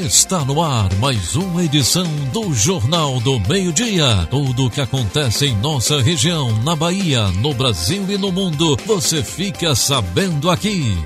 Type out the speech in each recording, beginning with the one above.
Está no ar mais uma edição do Jornal do Meio-Dia. Tudo o que acontece em nossa região, na Bahia, no Brasil e no mundo, você fica sabendo aqui.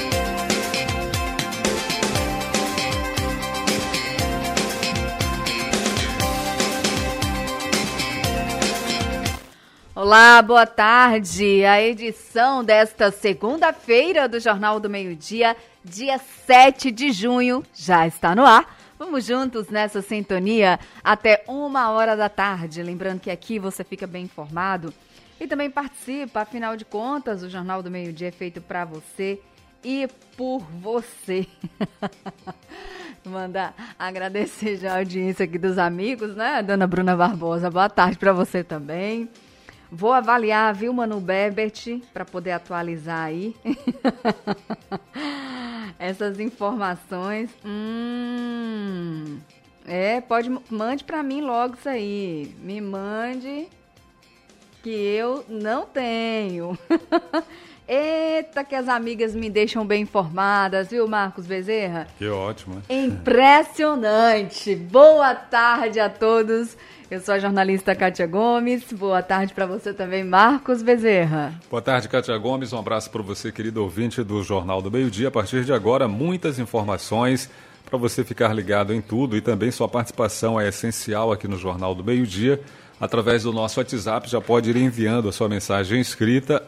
Olá, boa tarde. A edição desta segunda-feira do Jornal do Meio-Dia, dia 7 de junho, já está no ar. Vamos juntos nessa sintonia até 1h da tarde. Lembrando que aqui você fica bem informado e também participa. Afinal de contas, o Jornal do Meio-Dia é feito para você e por você. Mandar agradecer já a audiência aqui dos amigos, né? Dona Bruna Barbosa, boa tarde para você também. Vou avaliar, viu, Manu Bebert, para poder atualizar aí essas informações. Mande para mim logo isso aí. Me mande, que eu não tenho. Eita, que as amigas me deixam bem informadas, viu, Marcos Bezerra? Que ótimo, né? Impressionante. Boa tarde a todos. Eu sou a jornalista Kátia Gomes. Boa tarde para você também, Marcos Bezerra. Boa tarde, Kátia Gomes. Um abraço para você, querido ouvinte do Jornal do Meio-Dia. A partir de agora, muitas informações para você ficar ligado em tudo e também sua participação é essencial aqui no Jornal do Meio-Dia. Através do nosso WhatsApp, já pode ir enviando a sua mensagem escrita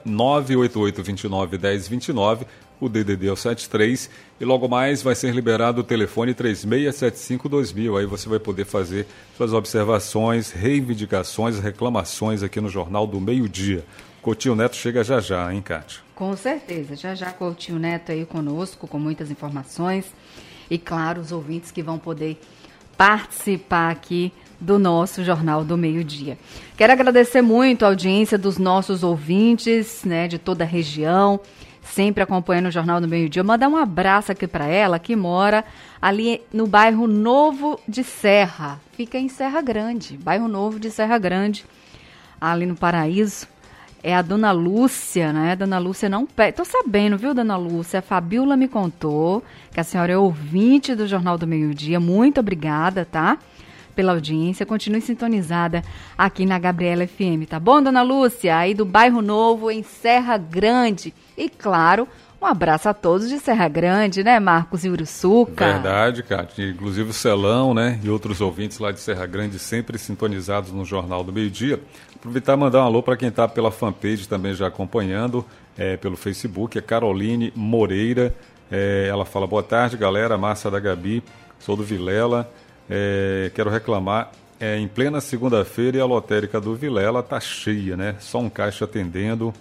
988-29-1029, o DDD é o 73, e logo mais vai ser liberado o telefone 3675-2000. Aí você vai poder fazer suas observações, reivindicações, reclamações aqui no Jornal do Meio-Dia. Coutinho Neto chega já já, hein, Kátia? Com certeza, já Coutinho Neto aí conosco, com muitas informações. E claro, os ouvintes que vão poder participar aqui do nosso Jornal do Meio-Dia. Quero agradecer muito a audiência dos nossos ouvintes, né, de toda a região, sempre acompanhando o Jornal do Meio-Dia. Mandar um abraço aqui para ela, que mora ali no bairro Novo de Serra. Fica em Serra Grande, bairro Novo de Serra Grande, ali no Paraíso. É a Dona Lúcia, né? Dona Lúcia não pede. Tô sabendo, viu, Dona Lúcia? A Fabiola me contou que a senhora é ouvinte do Jornal do Meio-Dia. Muito obrigada, tá? Pela audiência. Continue sintonizada aqui na Gabriela FM, tá bom, Dona Lúcia? Aí do bairro Novo, em Serra Grande. E, claro, um abraço a todos de Serra Grande, né, Marcos e Uruçuca? Verdade, Kátia. Inclusive o Celão, né, e outros ouvintes lá de Serra Grande sempre sintonizados no Jornal do Meio-Dia. Aproveitar e mandar um alô para quem está pela fanpage também já acompanhando, pelo Facebook, é Caroline Moreira. Ela fala, boa tarde, galera, Márcia da Gabi, sou do Vilela. Quero reclamar, em plena segunda-feira e a lotérica do Vilela tá cheia, né? Só um caixa atendendo,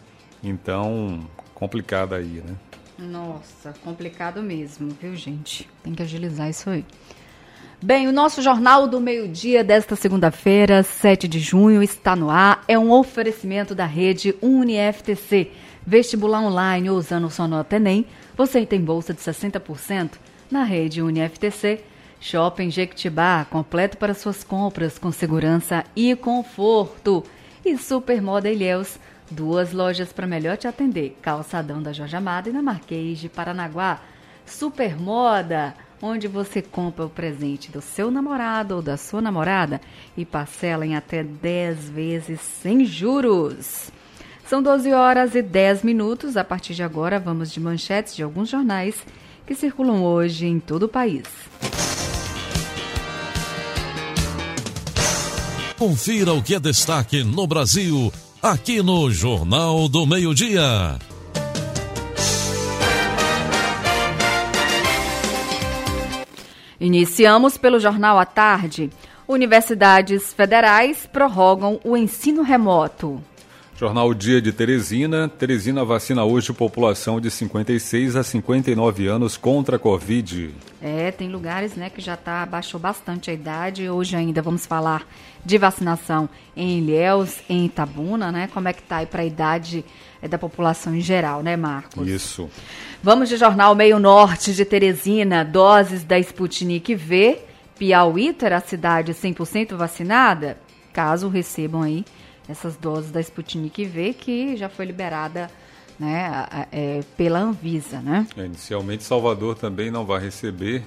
então complicado aí, né? Nossa, complicado mesmo, viu, gente? Tem que agilizar isso aí. Bem, o nosso Jornal do Meio-Dia desta segunda-feira, 7 de junho, está no ar. É um oferecimento da rede UniFTC. Vestibular online ou usando o Sonota Enem, você tem bolsa de 60% na rede UniFTC. Shopping Jequitibá, completo para suas compras com segurança e conforto. E Supermoda Ilhéus, 2 lojas para melhor te atender. Calçadão da Jorge Amado e na Marquês de Paranaguá. Supermoda, onde você compra o presente do seu namorado ou da sua namorada e parcela em até 10 vezes sem juros. São 12h10. A partir de agora, vamos de manchetes de alguns jornais que circulam hoje em todo o país. Confira o que é destaque no Brasil, aqui no Jornal do Meio-Dia. Iniciamos pelo Jornal à Tarde. Universidades federais prorrogam o ensino remoto. Jornal Dia de Teresina. Teresina vacina hoje população de 56 a 59 anos contra a Covid. Tem lugares, né, que já baixou bastante a idade. Hoje ainda vamos falar de vacinação em Ilhéus, em Itabuna, né? Como é que tá aí para a idade da população em geral, né, Marcos? Isso. Vamos de Jornal Meio Norte de Teresina. Doses da Sputnik V. Piauí terá cidade 100% vacinada? Caso recebam aí essas doses da Sputnik V, que já foi liberada, né, pela Anvisa, né? Inicialmente, Salvador também não vai receber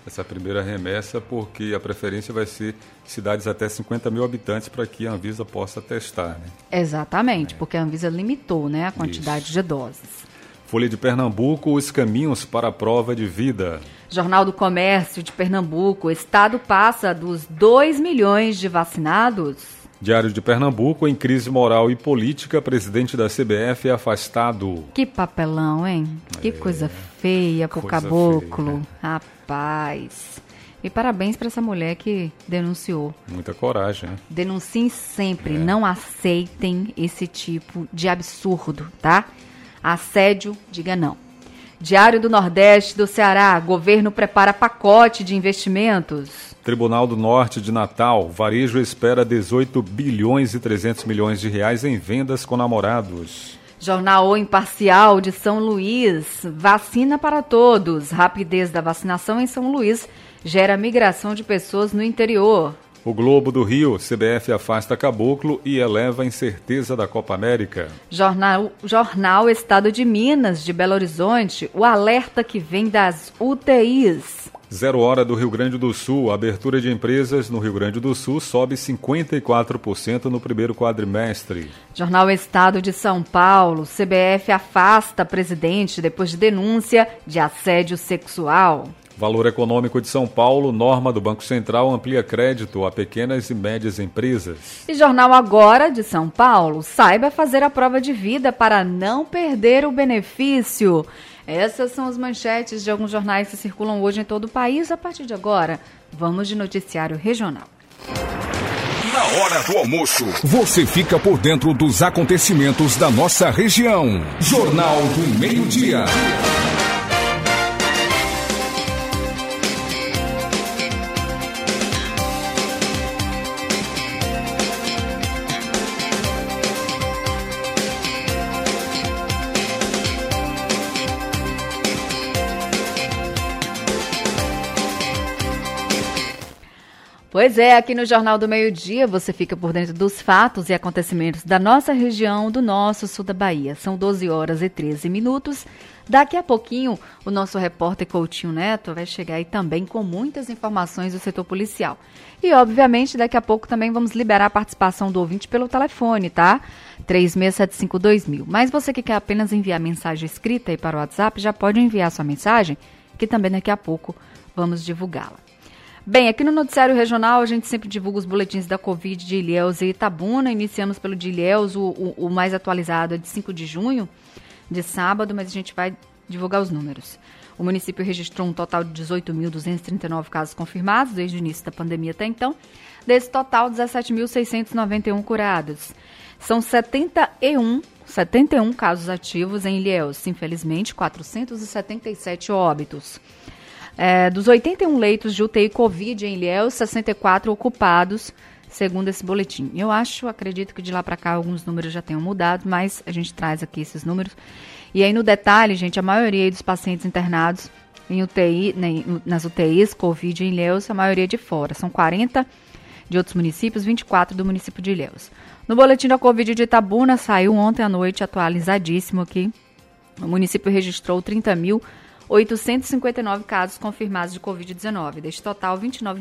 essa primeira remessa, porque a preferência vai ser cidades até 50 mil habitantes para que a Anvisa possa testar. Né? Exatamente, porque a Anvisa limitou, né, a quantidade de doses. Folha de Pernambuco, os caminhos para a prova de vida. Jornal do Comércio de Pernambuco, o estado passa dos 2 milhões de vacinados. Diário de Pernambuco, em crise moral e política, presidente da CBF é afastado. Que papelão, hein? Que coisa feia pro caboclo. Feia. Rapaz. E parabéns para essa mulher que denunciou. Muita coragem, né? Denunciem sempre, não aceitem esse tipo de absurdo, tá? Assédio, diga não. Diário do Nordeste do Ceará, governo prepara pacote de investimentos. Tribunal do Norte de Natal, varejo espera 18 bilhões e 300 milhões de reais em vendas com namorados. Jornal O Imparcial de São Luís, vacina para todos. Rapidez da vacinação em São Luís gera migração de pessoas no interior. O Globo do Rio, CBF afasta Caboclo e eleva a incerteza da Copa América. Jornal Estado de Minas, de Belo Horizonte, o alerta que vem das UTIs. 0 Hora do Rio Grande do Sul, a abertura de empresas no Rio Grande do Sul sobe 54% no primeiro quadrimestre. Jornal Estado de São Paulo, CBF afasta presidente depois de denúncia de assédio sexual. Valor Econômico de São Paulo, norma do Banco Central amplia crédito a pequenas e médias empresas. E Jornal Agora de São Paulo, saiba fazer a prova de vida para não perder o benefício. Essas são as manchetes de alguns jornais que circulam hoje em todo o país. A partir de agora, vamos de noticiário regional. Na hora do almoço, você fica por dentro dos acontecimentos da nossa região. Jornal do Meio-Dia. Pois é, aqui no Jornal do Meio-Dia você fica por dentro dos fatos e acontecimentos da nossa região, do nosso sul da Bahia. São 12 horas e 13 minutos. Daqui a pouquinho, o nosso repórter Coutinho Neto vai chegar aí também com muitas informações do setor policial. E, obviamente, daqui a pouco também vamos liberar a participação do ouvinte pelo telefone, tá? 3675-2000. Mas você que quer apenas enviar mensagem escrita aí para o WhatsApp, já pode enviar sua mensagem, que também daqui a pouco vamos divulgá-la. Bem, aqui no Noticiário Regional a gente sempre divulga os boletins da Covid de Ilhéus e Itabuna. Iniciamos pelo de Ilhéus, o mais atualizado é de 5 de junho, de sábado, mas a gente vai divulgar os números. O município registrou um total de 18.239 casos confirmados desde o início da pandemia até então. Desse total, 17.691 curados. São 71 casos ativos em Ilhéus, infelizmente 477 óbitos. Dos 81 leitos de UTI Covid em Ilhéus, 64 ocupados, segundo esse boletim. Eu acredito que de lá para cá alguns números já tenham mudado, mas a gente traz aqui esses números. E aí no detalhe, gente, a maioria dos pacientes internados em UTI, nas UTIs Covid em Ilhéus, a maioria de fora. São 40 de outros municípios, 24 do município de Ilhéus. No boletim da Covid de Itabuna, saiu ontem à noite, atualizadíssimo aqui. O município registrou 30.859 casos confirmados de Covid-19. Deste total,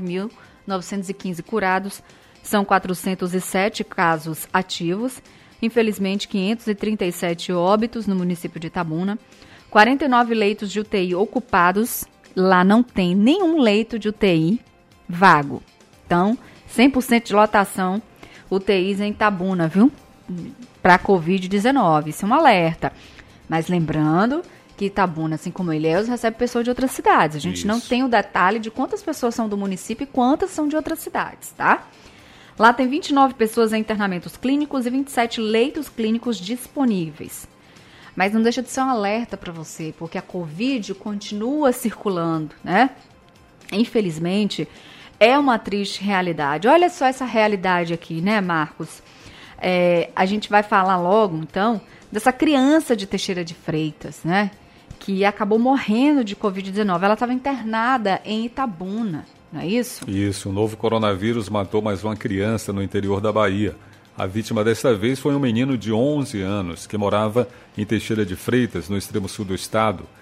29.915 curados, são 407 casos ativos. Infelizmente, 537 óbitos no município de Itabuna. 49 leitos de UTI ocupados. Lá não tem nenhum leito de UTI vago. Então, 100% de lotação UTIs em Itabuna, viu? Para Covid-19. Isso é um alerta. Mas lembrando que Itabuna, assim como Ilhéus, recebe pessoas de outras cidades. A gente não tem o detalhe de quantas pessoas são do município e quantas são de outras cidades, tá? Lá tem 29 pessoas em internamentos clínicos e 27 leitos clínicos disponíveis. Mas não deixa de ser um alerta para você, porque a Covid continua circulando, né? Infelizmente, é uma triste realidade. Olha só essa realidade aqui, né, Marcos? A gente vai falar logo, então, dessa criança de Teixeira de Freitas, né? Que acabou morrendo de Covid-19. Ela estava internada em Itabuna, não é isso? Isso, o novo coronavírus matou mais uma criança no interior da Bahia. A vítima desta vez foi um menino de 11 anos que morava em Teixeira de Freitas, no extremo sul do estado.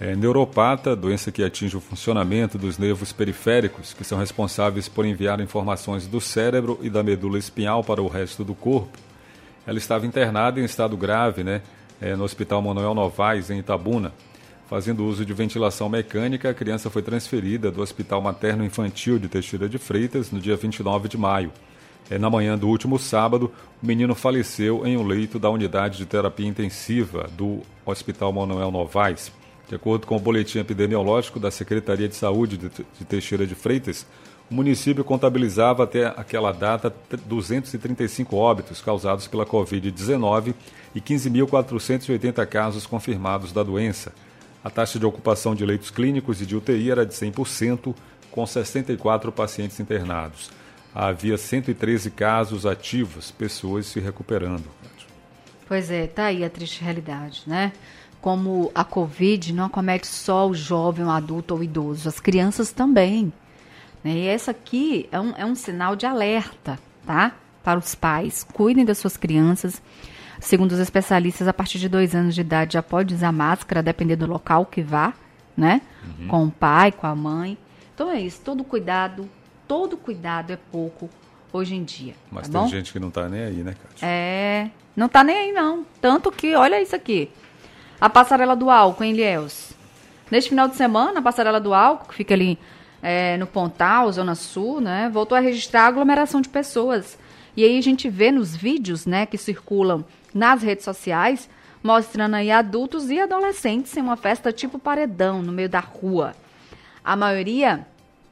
Neuropata, doença que atinge o funcionamento dos nervos periféricos, que são responsáveis por enviar informações do cérebro e da medula espinhal para o resto do corpo. Ela estava internada em estado grave, no Hospital Manuel Novaes, em Itabuna. Fazendo uso de ventilação mecânica, a criança foi transferida do Hospital Materno Infantil de Teixeira de Freitas no dia 29 de maio. Na manhã do último sábado, o menino faleceu em um leito da unidade de terapia intensiva do Hospital Manuel Novaes. De acordo com o boletim epidemiológico da Secretaria de Saúde de Teixeira de Freitas, o município contabilizava até aquela data 235 óbitos causados pela Covid-19 e 15.480 casos confirmados da doença. A taxa de ocupação de leitos clínicos e de UTI era de 100%, com 64 pacientes internados. Havia 113 casos ativos, pessoas se recuperando. Pois é, tá aí a triste realidade, né? Como a Covid não acomete só o jovem, o adulto ou o idoso, as crianças também. Né? E essa aqui é um sinal de alerta, tá? Para os pais. Cuidem das suas crianças. Segundo os especialistas, a partir de 2 anos de idade já pode usar máscara, dependendo do local que vá, né? Uhum. Com o pai, com a mãe. Então é isso, todo cuidado é pouco hoje em dia. Mas tá tem bom? gente que não tá nem aí, né, Kátia? Não tá nem aí não. Tanto que, olha isso aqui. A passarela do álcool em Ilhéus. Neste final de semana, a passarela do álcool, que fica ali no Pontal, Zona Sul, né, voltou a registrar a aglomeração de pessoas. E aí a gente vê nos vídeos, né, que circulam nas redes sociais, mostrando aí adultos e adolescentes em uma festa tipo paredão, no meio da rua. A maioria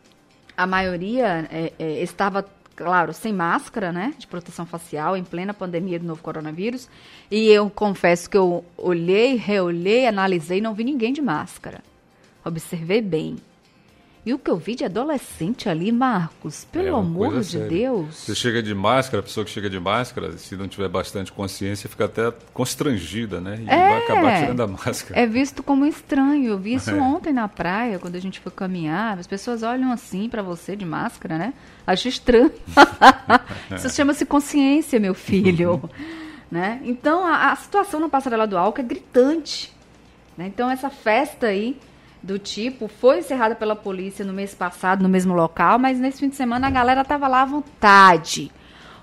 estava, claro, sem máscara, né, de proteção facial, em plena pandemia do novo coronavírus. E eu confesso que eu olhei, reolhei, analisei e não vi ninguém de máscara. Observei bem. E o que eu vi de adolescente ali, Marcos, pelo amor de Deus. Você chega de máscara, a pessoa que chega de máscara, se não tiver bastante consciência, fica até constrangida, né? E vai acabar tirando a máscara. É visto como estranho. Eu vi isso ontem na praia, quando a gente foi caminhar. As pessoas olham assim pra você de máscara, né? Acho estranho. Isso chama-se consciência, meu filho. Né? Então, a situação na passarela do álcool é gritante. Né? Então, essa festa aí, do tipo, foi encerrada pela polícia no mês passado, no mesmo local, mas nesse fim de semana a galera tava lá à vontade,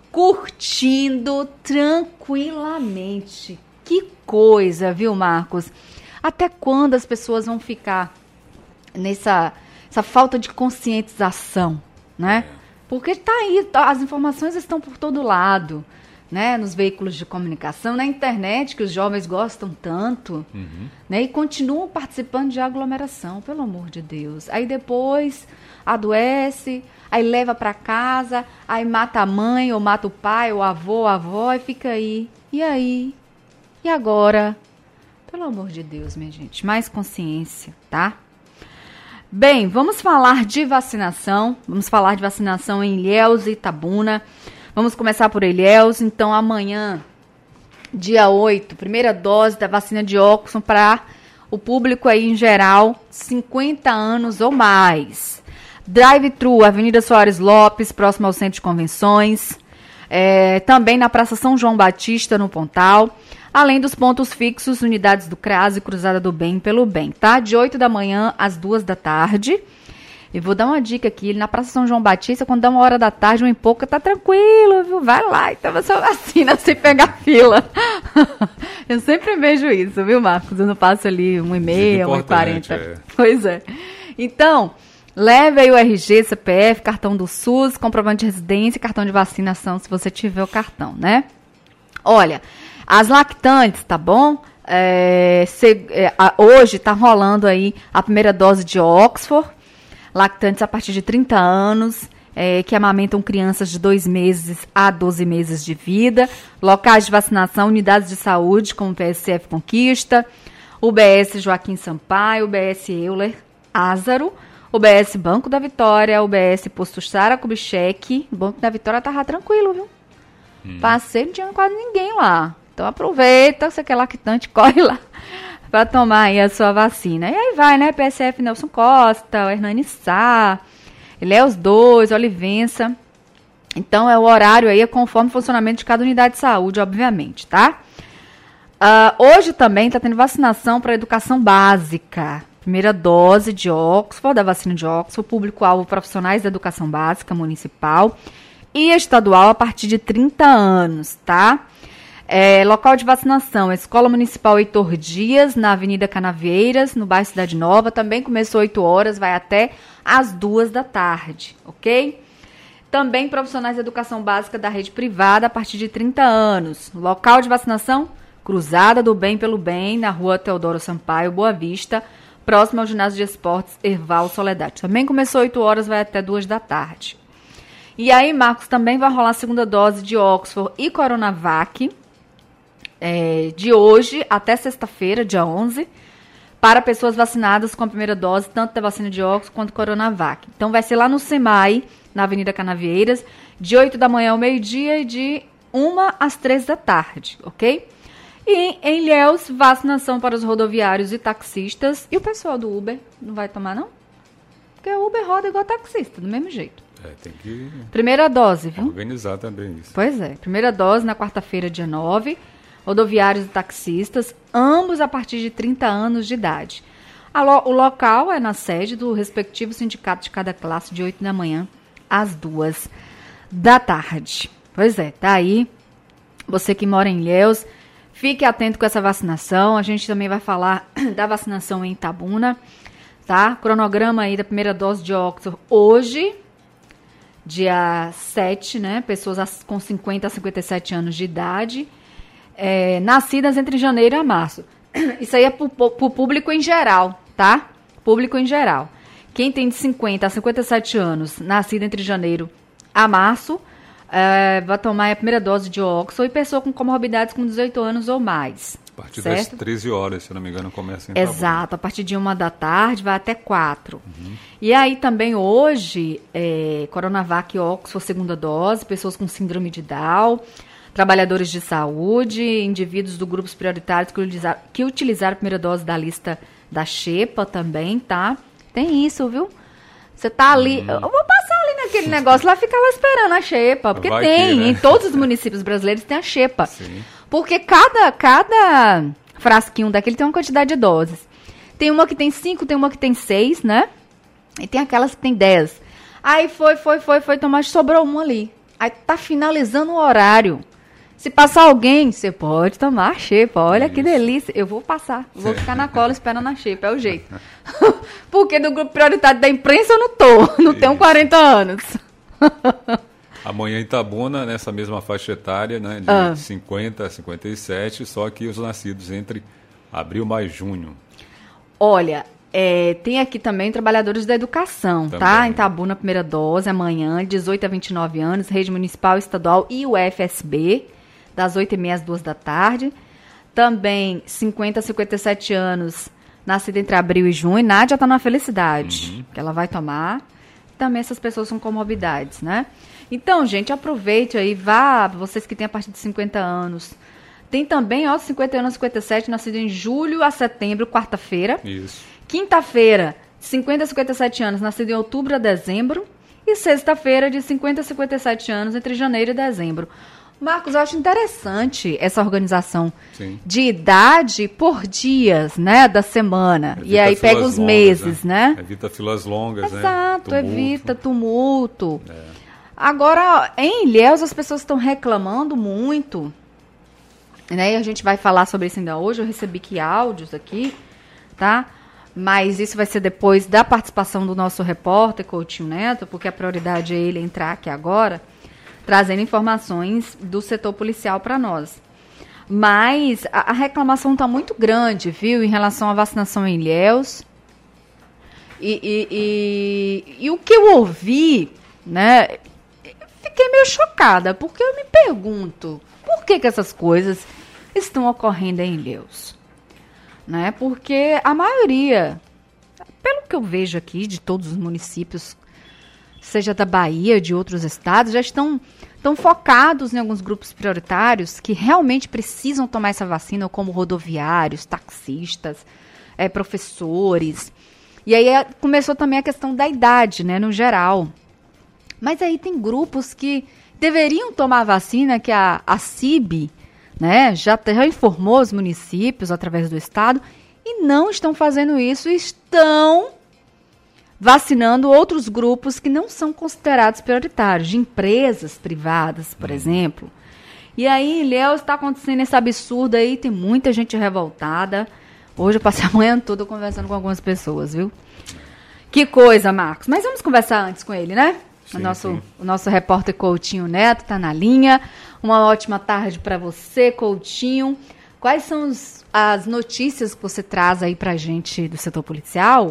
curtindo tranquilamente. Que coisa, viu, Marcos? Até quando as pessoas vão ficar nessa falta de conscientização, né? Porque tá aí, as informações estão por todo lado, né, nos veículos de comunicação, na internet, que os jovens gostam tanto, né, e continuam participando de aglomeração, pelo amor de Deus. Aí depois adoece, aí leva para casa, aí mata a mãe, ou mata o pai, ou avô, a avó, e fica aí. E aí? E agora? Pelo amor de Deus, minha gente, mais consciência, tá? Bem, vamos falar de vacinação. Vamos falar de vacinação em Ilhéus e Itabuna. Vamos começar por Ilhéus. Então, amanhã, dia 8, primeira dose da vacina de Oxford para o público aí em geral, 50 anos ou mais. Drive-thru, Avenida Soares Lopes, próximo ao Centro de Convenções. Também na Praça São João Batista, no Pontal. Além dos pontos fixos, unidades do CRAS e Cruzada do Bem pelo Bem, tá? De 8 da manhã às 2 da tarde. E vou dar uma dica aqui, na Praça São João Batista, quando dá 1h da tarde, 1h tá tranquilo, viu? Vai lá e toma sua vacina sem pegar fila. Eu sempre vejo isso, viu, Marcos? Eu não passo ali 1h30, 1h40. Pois é. Então, leve aí o RG, CPF, cartão do SUS, comprovante de residência e cartão de vacinação, se você tiver o cartão, né? Olha, as lactantes, tá bom? Hoje tá rolando aí a primeira dose de Oxford. Lactantes a partir de 30 anos, que amamentam crianças de 2 meses a 12 meses de vida. Locais de vacinação, unidades de saúde, como o PSF Conquista, UBS Joaquim Sampaio, UBS Euler Ázaro, UBS Banco da Vitória, UBS Posto Sara Kubitschek. O Banco da Vitória tava tranquilo, viu? Passei, não tinha quase ninguém lá. Então aproveita, você que é lactante, corre lá para tomar aí a sua vacina. E aí vai, né? PSF Nelson Costa, o Hernani Sá, Ilhéus 2, Olivença. Então, o horário aí é conforme o funcionamento de cada unidade de saúde, obviamente, tá? Hoje também está tendo vacinação para educação básica. primeira dose de Oxford, da vacina de Oxford, público-alvo profissionais da educação básica municipal e estadual a partir de 30 anos, tá? Local de vacinação, Escola Municipal Heitor Dias, na Avenida Canavieiras, no bairro Cidade Nova, também começou 8 horas, vai até às 2 da tarde, ok? Também profissionais de educação básica da rede privada a partir de 30 anos. Local de vacinação, Cruzada do Bem pelo Bem, na rua Teodoro Sampaio, Boa Vista, próximo ao ginásio de esportes Erval Soledade. Também começou 8 horas, vai até 2 da tarde. E aí, Marcos, também vai rolar a segunda dose de Oxford e Coronavac, de hoje até sexta-feira, dia 11, para pessoas vacinadas com a primeira dose, tanto da vacina de Oxford quanto Coronavac. Então, vai ser lá no SEMAI, na Avenida Canavieiras, de 8 da manhã ao meio-dia e de 1 às 3 da tarde, ok? E em Ilhéus, vacinação para os rodoviários e taxistas. E o pessoal do Uber não vai tomar, não? Porque o Uber roda igual taxista, do mesmo jeito. Tem que primeira dose, viu? Organizar também isso. Pois é. Primeira dose na quarta-feira, dia 9. Rodoviários e taxistas, ambos a partir de 30 anos de idade. O local é na sede do respectivo sindicato de cada classe, de 8 da manhã às 2 da tarde. Pois é, tá aí. Você que mora em Ilhéus, fique atento com essa vacinação. A gente também vai falar da vacinação em Itabuna, tá? Cronograma aí da primeira dose de Oxford hoje, dia 7, né? Pessoas com 50 a 57 anos de idade, nascidas entre janeiro e março. Isso aí é pro público em geral, tá? Público em geral. Quem tem de 50 a 57 anos, nascido entre janeiro a março, vai tomar a primeira dose de Oxford, e pessoa com comorbidades com 18 anos ou mais. A partir certo? das 13 horas, se não me engano, começa em Itabuna. Exato, a partir de 1 da tarde vai até 4. E aí também hoje, Coronavac e Oxford, segunda dose, pessoas com síndrome de Down, trabalhadores de saúde, indivíduos do grupos prioritários que utilizaram a primeira dose da lista da Xepa também, tá? Tem isso, viu? Você tá ali, eu vou passar ali naquele negócio lá, ficar lá esperando a Xepa, porque Vai tem, né? em todos os municípios brasileiros tem a Xepa. Sim. Porque cada frasquinho daquele tem uma quantidade de doses. Tem uma que tem 5, tem uma que tem 6, né? E tem aquelas que tem 10. Aí foi tomar, sobrou uma ali. Aí tá finalizando o horário. Se passar alguém, você pode tomar a Xepa. Olha isso. Que delícia. Eu vou passar. Vou ficar na cola esperando a Xepa. É o jeito. Porque do grupo prioritário da imprensa eu não tô. Não tenho 40 anos. Amanhã em Itabuna, nessa mesma faixa etária, né, de 50 a 57, só que os nascidos entre abril, maio e junho. Olha, tem aqui também trabalhadores da educação, também. Tá? Em Itabuna, primeira dose, amanhã, 18 a 29 anos, rede municipal, estadual e UFSB, das 8h30 às 2 da tarde. Também 50 a 57 anos, nascida entre abril e junho. Nádia está na felicidade, que ela vai tomar. Também essas pessoas com comorbidades, né? Então, gente, aproveite aí, vá, vocês que têm a partir de 50 anos. Tem também, 51 a 57, nascido em julho a setembro, quarta-feira. Isso. Quinta-feira, 50 a 57 anos, nascido em outubro a dezembro. E sexta-feira, de 50 a 57 anos, entre janeiro e dezembro. Marcos, eu acho interessante essa organização. Sim. De idade por dias, né, da semana. Evita e aí pega os longas, meses, né? Evita filas longas, exato, né? Evita tumulto. Agora, em Ilhéus, as pessoas estão reclamando muito, né? E a gente vai falar sobre isso ainda hoje. Eu recebi aqui áudios aqui, tá? Mas isso vai ser depois da participação do nosso repórter, Coutinho Neto, porque a prioridade é ele entrar aqui agora, trazendo informações do setor policial para nós. Mas a reclamação está muito grande, viu, em relação à vacinação em Ilhéus. E o que eu ouvi, né, fiquei meio chocada, porque eu me pergunto, por que essas coisas estão ocorrendo em Ilhéus? Né? Porque a maioria, pelo que eu vejo aqui, de todos os municípios, seja da Bahia, de outros estados, já estão focados em alguns grupos prioritários que realmente precisam tomar essa vacina, como rodoviários, taxistas, professores. E aí começou também a questão da idade, né, no geral. Mas aí tem grupos que deveriam tomar a vacina, que a CIB, né, já informou os municípios através do estado, e não estão fazendo isso, estão vacinando outros grupos que não são considerados prioritários, de empresas privadas, por exemplo. E aí, Ilhéus, está acontecendo esse absurdo aí, tem muita gente revoltada. Hoje eu passei a manhã toda conversando com algumas pessoas, viu? Que coisa, Marcos. Mas vamos conversar antes com ele, né? Sim, O nosso repórter Coutinho Neto está na linha. Uma ótima tarde para você, Coutinho. Quais são as notícias que você traz aí para a gente do setor policial?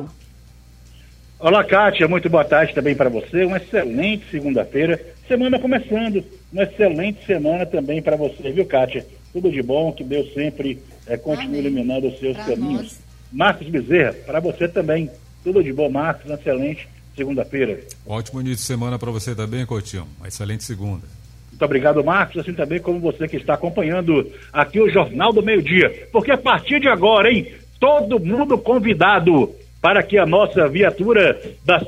Olá, Kátia. Muito boa tarde também para você. Uma excelente segunda-feira. Semana começando. Uma excelente semana também para você, viu, Kátia? Tudo de bom, que Deus sempre continue iluminando os seus caminhos. Marcos Bezerra, para você também. Tudo de bom, Marcos. Uma excelente segunda-feira. Ótimo início de semana para você também, Coutinho. Uma excelente segunda. Muito obrigado, Marcos, assim também como você que está acompanhando aqui o Jornal do Meio-Dia. Porque a partir de agora, hein, todo mundo convidado para que a nossa viatura da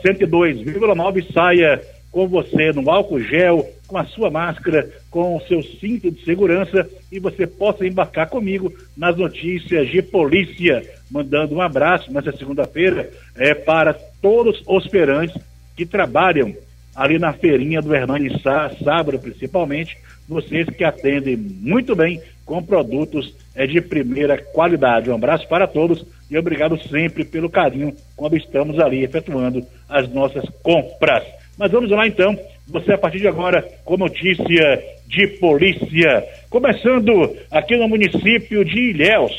102,9 saia com você no álcool gel, com a sua máscara, com o seu cinto de segurança e você possa embarcar comigo nas notícias de polícia. Mandando um abraço nessa segunda-feira para todos os feirantes que trabalham ali na feirinha do Hernani Sá, sábado principalmente, vocês que atendem muito bem com produtos de primeira qualidade. Um abraço para todos e obrigado sempre pelo carinho quando estamos ali efetuando as nossas compras. Mas vamos lá então, você a partir de agora com notícia de polícia. Começando aqui no município de Ilhéus,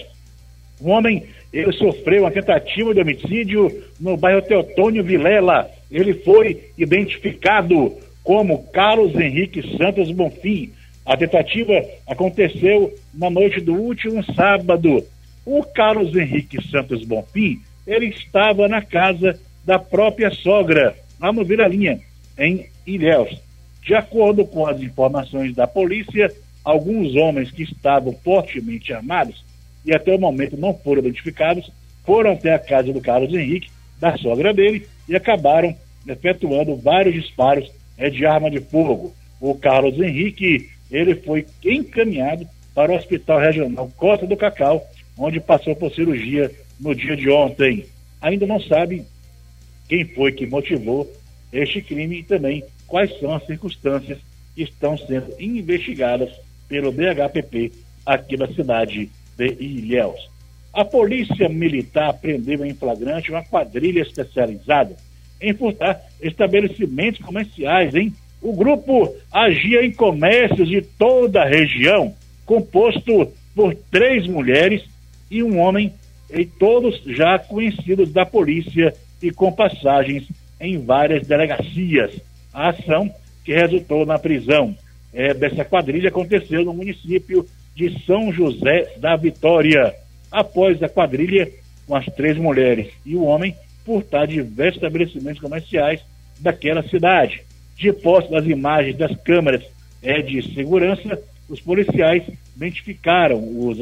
um homem, ele sofreu uma tentativa de homicídio no bairro Teotônio Vilela. Ele foi identificado como Carlos Henrique Santos Bonfim. A tentativa aconteceu na noite do último sábado. O Carlos Henrique Santos Bonfim, ele estava na casa da própria sogra, lá no Viralinha, em Ilhéus. De acordo com as informações da polícia, alguns homens que estavam fortemente armados e até o momento não foram identificados, foram até a casa do Carlos Henrique, da sogra dele, e acabaram efetuando vários disparos de arma de fogo. O Carlos Henrique, ele foi encaminhado para o Hospital Regional Costa do Cacau, onde passou por cirurgia no dia de ontem. Ainda não sabe quem foi que motivou este crime e também quais são as circunstâncias que estão sendo investigadas pelo DHPP aqui da cidade de Ilhéus. A polícia militar prendeu em flagrante uma quadrilha especializada em furtar estabelecimentos comerciais, hein? O grupo agia em comércios de toda a região, composto por 3 mulheres e um homem, e todos já conhecidos da polícia e com passagens em várias delegacias. A ação que resultou na prisão dessa quadrilha aconteceu no município de São José da Vitória. Após a quadrilha, com as 3 mulheres e o homem, furtar diversos estabelecimentos comerciais daquela cidade. De posse das imagens das câmeras de segurança, os policiais identificaram os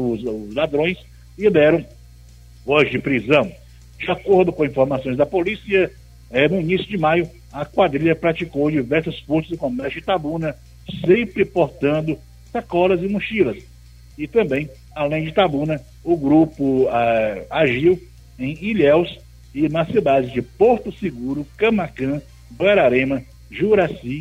ladrões e deram voz de prisão. De acordo com informações da polícia, no início de maio, a quadrilha praticou diversos furtos no comércio de Itabuna, sempre portando sacolas e mochilas. E também, além de Itabuna, o grupo agiu em Ilhéus e nas cidades de Porto Seguro, Camaquã, Guararema, Jussari,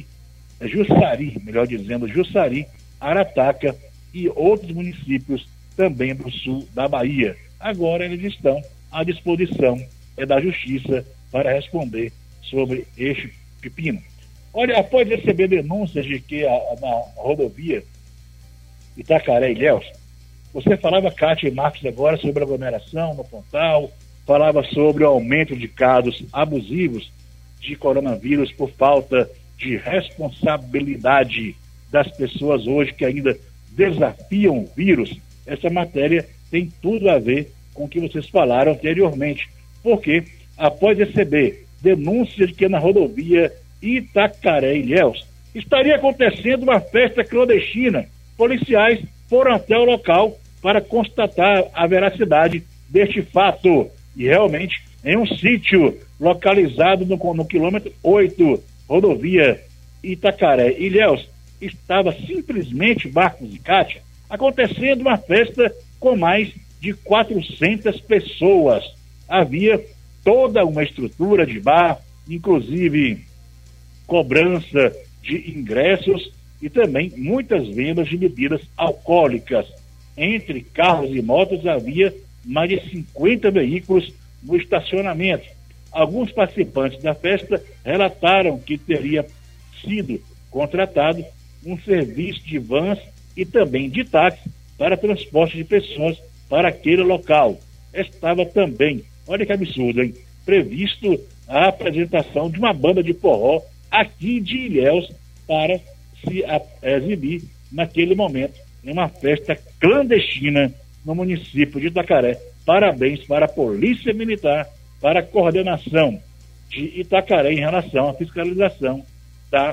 Arataca e outros municípios também do sul da Bahia. Agora eles estão à disposição da Justiça para responder sobre este pepino. Olha, após receber denúncias de que na rodovia Itacaré-Ilhéus, você falava, Kátia e Marcos, agora sobre aglomeração no Pontal, falava sobre o aumento de casos abusivos de coronavírus por falta de responsabilidade das pessoas hoje que ainda desafiam o vírus. Essa matéria tem tudo a ver com o que vocês falaram anteriormente, porque após receber denúncias de que na rodovia Itacaré-Ilhéus estaria acontecendo uma festa clandestina, policiais foram até o local para constatar a veracidade deste fato. E realmente, em um sítio localizado no quilômetro 8, rodovia Itacaré-Ilhéus, estava simplesmente, Marcos e Kátia, acontecendo uma festa com mais de 400 pessoas. Havia toda uma estrutura de bar, inclusive cobrança de ingressos e também muitas vendas de bebidas alcoólicas. Entre carros e motos havia mais de 50 veículos no estacionamento. Alguns participantes da festa relataram que teria sido contratado um serviço de vans e também de táxi para transporte de pessoas para aquele local. Estava também, olha que absurdo, hein, previsto a apresentação de uma banda de forró aqui de Ilhéus para se exibir naquele momento em uma festa clandestina no município de Itacaré. Parabéns para a Polícia Militar, para a coordenação de Itacaré em relação à fiscalização da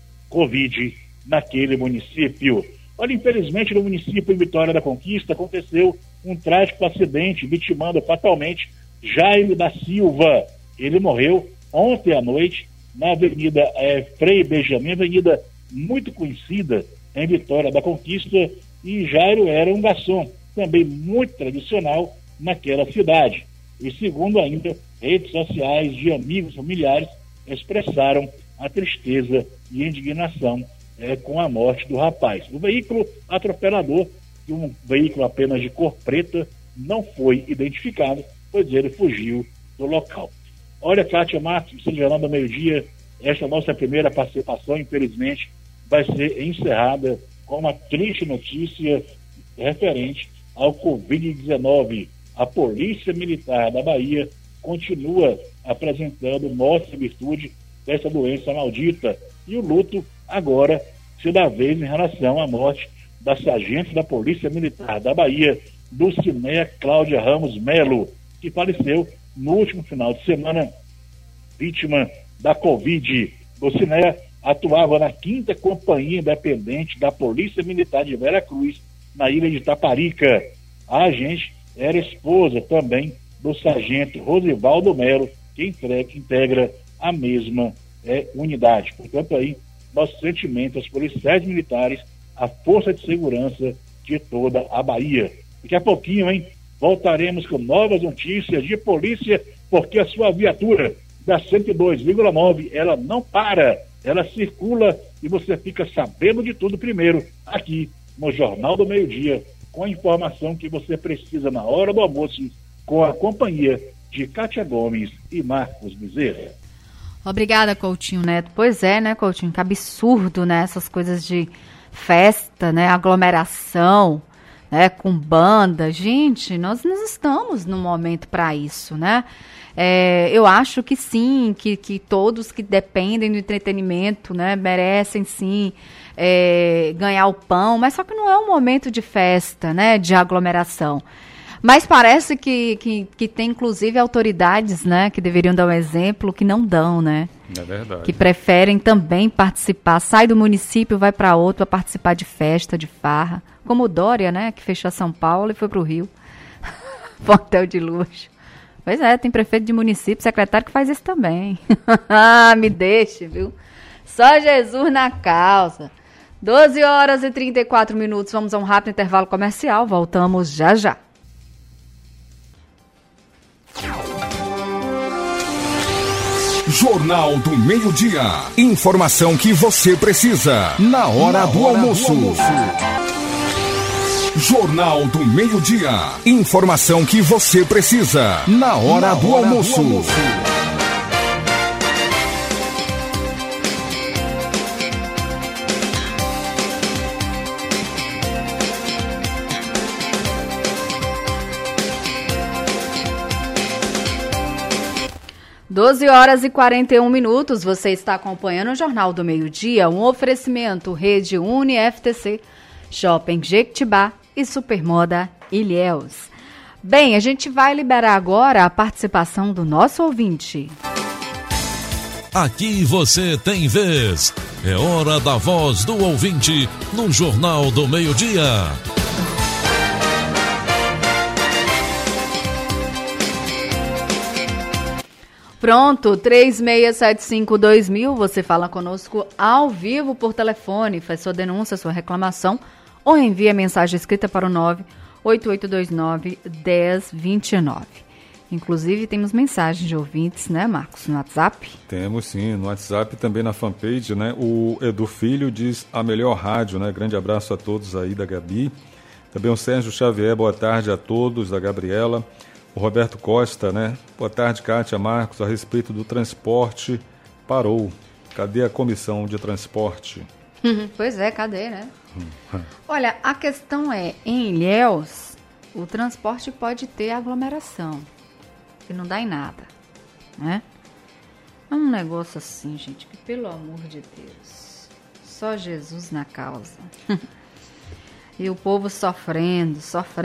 Covid naquele município. Olha, infelizmente no município de Vitória da Conquista aconteceu um trágico acidente vitimando fatalmente Jairo da Silva. Ele morreu ontem à noite na Avenida Frei Benjamin, avenida muito conhecida em Vitória da Conquista, e Jairo era um garçom, também muito tradicional naquela cidade. E segundo ainda redes sociais de amigos familiares expressaram a tristeza e indignação com a morte do rapaz. O veículo atropelador, um veículo apenas de cor preta, não foi identificado, pois ele fugiu do local. Olha, Kátia Marques, no Jornal do Meio-Dia, esta nossa primeira participação, infelizmente, vai ser encerrada com uma triste notícia referente ao Covid-19. A Polícia Militar da Bahia continua apresentando mostra de virtude dessa doença maldita. E o luto agora se dá vez em relação à morte da sargento da Polícia Militar da Bahia, Dulcineia Cláudia Ramos Melo, que faleceu no último final de semana, vítima da Covid. Dulcineia atuava na 5ª Companhia Independente da Polícia Militar de Veracruz, na ilha de Taparica. A agente era esposa também do sargento Rosivaldo Melo, que integra a mesma unidade. Portanto, aí, nosso sentimento aos policiais militares, a força de segurança de toda a Bahia. Daqui a pouquinho, voltaremos com novas notícias de polícia, porque a sua viatura da 102,9, ela não para, ela circula e você fica sabendo de tudo primeiro, aqui no Jornal do Meio-Dia, com a informação que você precisa na hora do almoço, com a companhia de Kátia Gomes e Marcos Bezerra. Obrigada, Coutinho Neto. Pois é, né, Coutinho? Que absurdo, né? Essas coisas de festa, né? Aglomeração, né? Com banda. Gente, nós não estamos no momento para isso, né? Eu acho que sim, que todos que dependem do entretenimento, né? Merecem, sim, ganhar o pão, mas só que não é um momento de festa, né? De aglomeração. Mas parece que tem, inclusive, autoridades, né, que deveriam dar um exemplo, que não dão, né? É verdade. Que preferem também participar, sai do município, vai para outro para participar de festa, de farra. Como o Dória, né, que fechou São Paulo e foi para o Rio. Hotel de luxo. Pois é, tem prefeito de município, secretário que faz isso também. Me deixe, viu? Só Jesus na causa. 12h34, vamos a um rápido intervalo comercial, voltamos já já. Jornal do Meio-Dia. Informação que você precisa na hora do almoço. Jornal do Meio-Dia. Informação que você precisa na hora do almoço. 12h41, você está acompanhando o Jornal do Meio-Dia, um oferecimento Rede Uni FTC, Shopping Jequitibá e Supermoda Ilhéus. Bem, a gente vai liberar agora a participação do nosso ouvinte. Aqui você tem vez. É hora da voz do ouvinte no Jornal do Meio-Dia. Pronto, 3675-2000, você fala conosco ao vivo por telefone, faz sua denúncia, sua reclamação ou envia mensagem escrita para o 8829-1029. Inclusive, temos mensagens de ouvintes, né, Marcos, no WhatsApp? Temos sim, no WhatsApp e também na fanpage, né? O Edu Filho diz a melhor rádio, né? Grande abraço a todos aí da Gabi. Também o Sérgio Xavier, boa tarde a todos, da Gabriela. O Roberto Costa, né? Boa tarde, Kátia, Marcos, a respeito do transporte, parou. Cadê a comissão de transporte? Pois é, cadê, né? Olha, a questão é, em Ilhéus, o transporte pode ter aglomeração. Que não dá em nada, né? É um negócio assim, gente, que pelo amor de Deus, só Jesus na causa. E o povo sofrendo.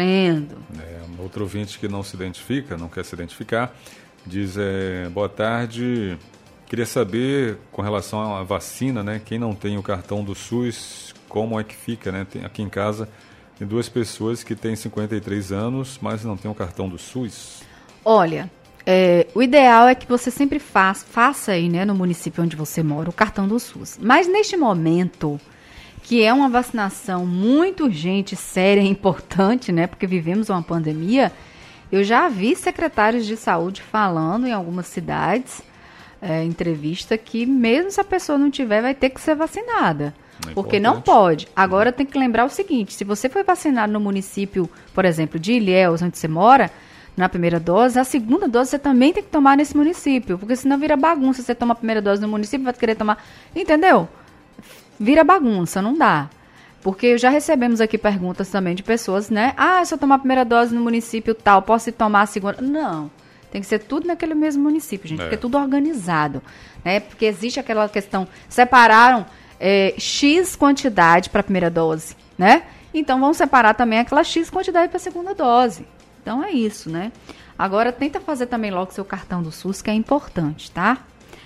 Outro ouvinte que não se identifica, não quer se identificar, diz, boa tarde, queria saber com relação à vacina, né? Quem não tem o cartão do SUS, como é que fica, né? Aqui em casa tem 2 pessoas que têm 53 anos, mas não têm o cartão do SUS. Olha, o ideal é que você sempre faça aí, né, no município onde você mora, o cartão do SUS. Mas neste momento, que é uma vacinação muito urgente, séria e importante, né, porque vivemos uma pandemia, eu já vi secretários de saúde falando em algumas cidades, entrevista, que mesmo se a pessoa não tiver, vai ter que ser vacinada. Porque não pode. Agora tem que lembrar o seguinte, se você foi vacinado no município, por exemplo, de Ilhéus, onde você mora, na primeira dose, a segunda dose você também tem que tomar nesse município, porque senão vira bagunça. Você toma a primeira dose no município, vai querer tomar... Entendeu? Vira bagunça, não dá. Porque já recebemos aqui perguntas também de pessoas, né? Se eu tomar a primeira dose no município tal, posso ir tomar a segunda? Não. Tem que ser tudo naquele mesmo município, gente, porque é tudo organizado, né? Porque existe aquela questão, separaram X quantidade para a primeira dose, né? Então vamos separar também aquela X quantidade para a segunda dose. Então é isso, né? Agora tenta fazer também logo seu cartão do SUS, que é importante, tá?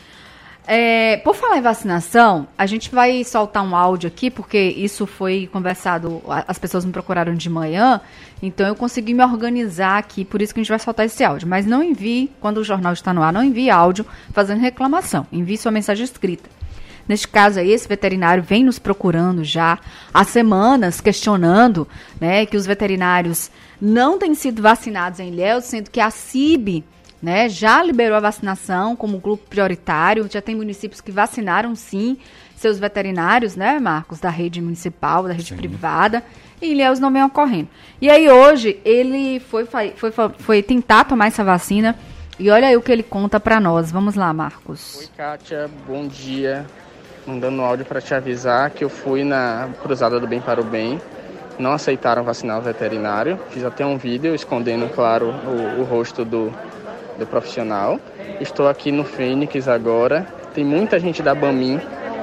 Por falar em vacinação, a gente vai soltar um áudio aqui, porque isso foi conversado, as pessoas me procuraram de manhã, então eu consegui me organizar aqui, por isso que a gente vai soltar esse áudio. Mas não envie, quando o jornal está no ar, não envie áudio fazendo reclamação, envie sua mensagem escrita. Neste caso aí, esse veterinário vem nos procurando já há semanas, questionando, né, que os veterinários não têm sido vacinados em Ilhéus, sendo que a CIB, né, já liberou a vacinação como grupo prioritário. Já tem municípios que vacinaram, sim, seus veterinários, né, Marcos, da rede municipal, da rede privada, e Ilhéus não vem ocorrendo. E aí hoje ele foi tentar tomar essa vacina, e olha aí o que ele conta para nós. Vamos lá, Marcos. Oi, Kátia, bom dia. Mandando um áudio para te avisar que eu fui na Cruzada do Bem para o Bem. Não aceitaram vacinar o veterinário. Fiz até um vídeo escondendo, claro, o rosto do profissional. Estou aqui no Fênix agora. Tem muita gente da Bamin.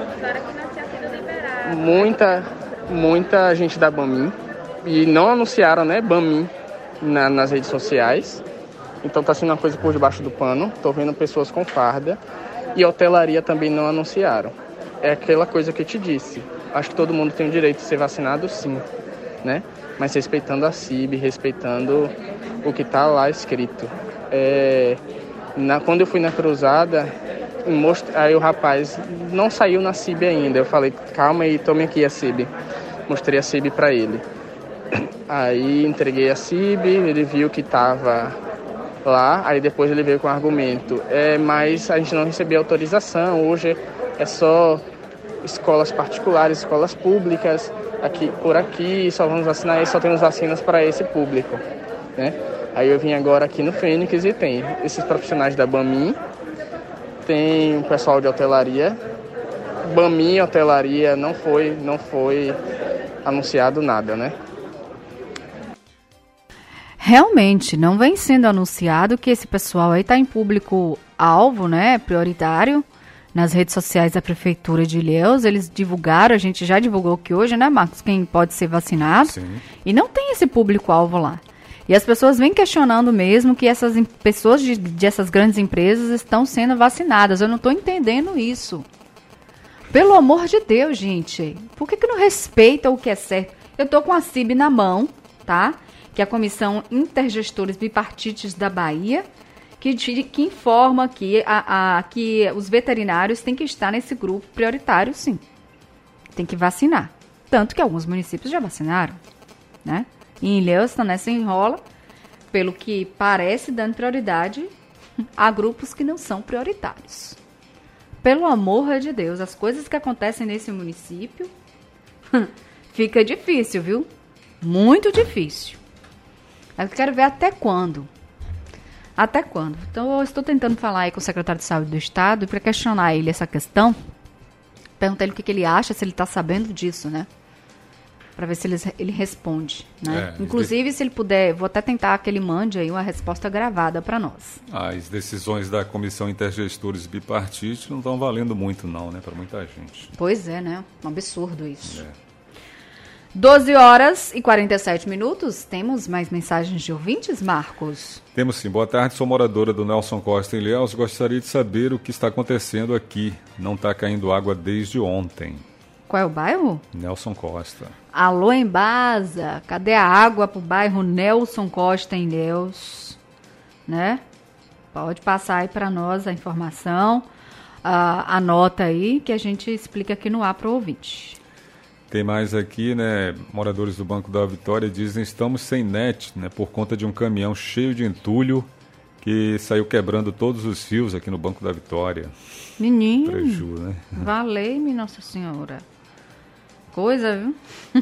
Muita gente da Bamin. E não anunciaram, né, Bamin nas redes sociais. Então está sendo uma coisa por debaixo do pano. Estou vendo pessoas com farda. E a hotelaria também não anunciaram. É aquela coisa que eu te disse. Acho que todo mundo tem o direito de ser vacinado, sim, né? Mas respeitando a CIB, respeitando o que está lá escrito. Quando eu fui na cruzada, aí o rapaz não saiu na CIB ainda. Eu falei, calma aí, tome aqui a CIB. Mostrei a CIB para ele. Aí entreguei a CIB, ele viu que estava lá, aí depois ele veio com argumento. Mas a gente não recebeu autorização, hoje é só escolas particulares, escolas públicas, por aqui, só vamos vacinar e só temos vacinas para esse público, né? Aí eu vim agora aqui no Fênix e tem esses profissionais da Bamin, tem o pessoal de hotelaria. Bamin, hotelaria, não foi anunciado nada, né? Realmente, não vem sendo anunciado que esse pessoal aí está em público-alvo, né, prioritário, nas redes sociais da Prefeitura de Ilhéus. Eles divulgaram, a gente já divulgou que hoje, né, Marcos, quem pode ser vacinado. Sim. E não tem esse público-alvo lá. E as pessoas vêm questionando mesmo que essas pessoas de essas grandes empresas estão sendo vacinadas. Eu não estou entendendo isso. Pelo amor de Deus, gente. Por que não respeita o que é certo? Eu estou com a CIB na mão, tá? Que é a Comissão Intergestores Bipartites da Bahia, que informa que os veterinários têm que estar nesse grupo prioritário, sim. Tem que vacinar. Tanto que alguns municípios já vacinaram, né? E em Ilhéus, nessa enrola, pelo que parece, dando prioridade a grupos que não são prioritários. Pelo amor de Deus, as coisas que acontecem nesse município, fica difícil, viu? Muito difícil. Eu quero ver até quando. Até quando? Então, eu estou tentando falar aí com o secretário de Saúde do Estado para questionar ele essa questão. Perguntar ele o que ele acha, se ele está sabendo disso, né? Para ver se ele responde, né? Inclusive, se ele puder, vou até tentar que ele mande aí uma resposta gravada para nós. As decisões da Comissão Intergestores Bipartite não estão valendo muito não, né? Para muita gente. Pois é, né? Um absurdo isso. 12h47. Temos mais mensagens de ouvintes, Marcos? Temos sim. Boa tarde, sou moradora do Nelson Costa em Ilhéus. Gostaria de saber o que está acontecendo aqui. Não está caindo água desde ontem. Qual é o bairro? Nelson Costa. Alô, Embasa. Cadê a água pro bairro Nelson Costa em Ilhéus? Né? Pode passar aí para nós a informação. Anota aí que a gente explica aqui no ar pro ouvinte. Tem mais aqui, né? Moradores do Banco da Vitória dizem que estamos sem net, né? Por conta de um caminhão cheio de entulho que saiu quebrando todos os fios aqui no Banco da Vitória. Menino, Preju, né? Valei-me, Nossa Senhora. Coisa, viu?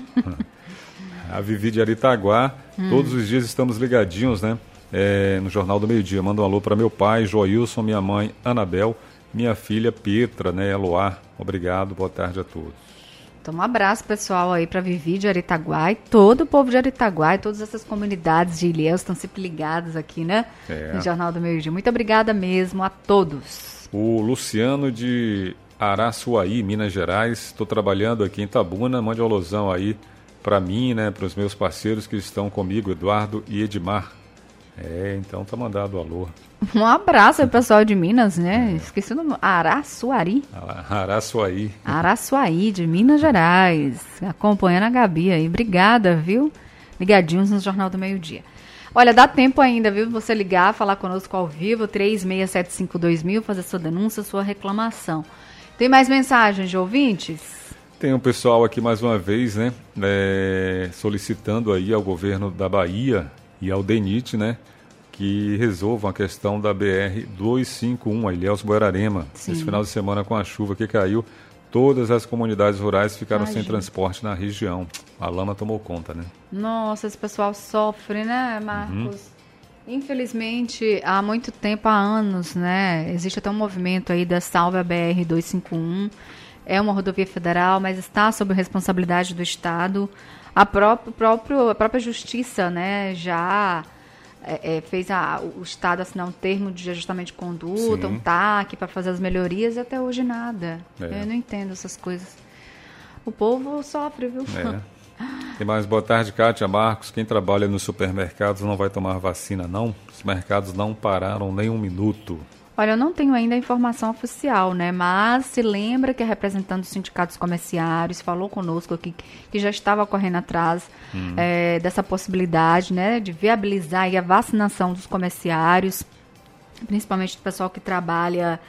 A Vivi de Aritaguá, todos os dias estamos ligadinhos, né? No Jornal do Meio-Dia. Manda um alô para meu pai, Joilson, minha mãe, Anabel, minha filha, Petra, né? Eloá. Obrigado, boa tarde a todos. Então, um abraço, pessoal, aí para Vivi de Aritaguá e todo o povo de Aritaguá e todas essas comunidades de Ilhéus estão sempre ligados aqui, né? No Jornal do Meio-Dia. Muito obrigada mesmo a todos. O Luciano de Araçuaí, Minas Gerais. Estou trabalhando aqui em Itabuna. Mande um alusão aí para mim, né? Para os meus parceiros que estão comigo, Eduardo e Edmar. Então tá mandado o alô. Um abraço ao pessoal de Minas, né? Esqueci o nome. Araçuari. Araçuaí. Araçuaí, de Minas Gerais. Acompanhando a Gabi aí. Obrigada, viu? Ligadinhos no Jornal do Meio-Dia. Olha, dá tempo ainda, viu? Você ligar, falar conosco ao vivo, 36752000, fazer sua denúncia, sua reclamação. Tem mais mensagens de ouvintes? Tem um pessoal aqui mais uma vez, né? Solicitando aí ao governo da Bahia e ao DENIT, né? Que resolvam a questão da BR-251, a Ilhéus-Guararema. Esse final de semana, com a chuva que caiu, todas as comunidades rurais ficaram sem transporte na região. A lama tomou conta, né? Nossa, esse pessoal sofre, né, Marcos? Infelizmente, há muito tempo, há anos, né? Existe até um movimento aí da Salve a BR-251. É uma rodovia federal, mas está sob responsabilidade do Estado. A própria Justiça, né, já fez o Estado assinar um termo de ajustamento de conduta, um TAC para fazer as melhorias e até hoje nada. Eu não entendo essas coisas. O povo sofre, viu? Tem mais, boa tarde, Kátia, Marcos. Quem trabalha nos supermercados não vai tomar vacina, não? Os mercados não pararam nem um minuto. Olha, eu não tenho ainda a informação oficial, né? Mas se lembra que a representante dos sindicatos comerciários falou conosco aqui que já estava correndo atrás dessa possibilidade, né? De viabilizar aí a vacinação dos comerciários, principalmente do pessoal que trabalha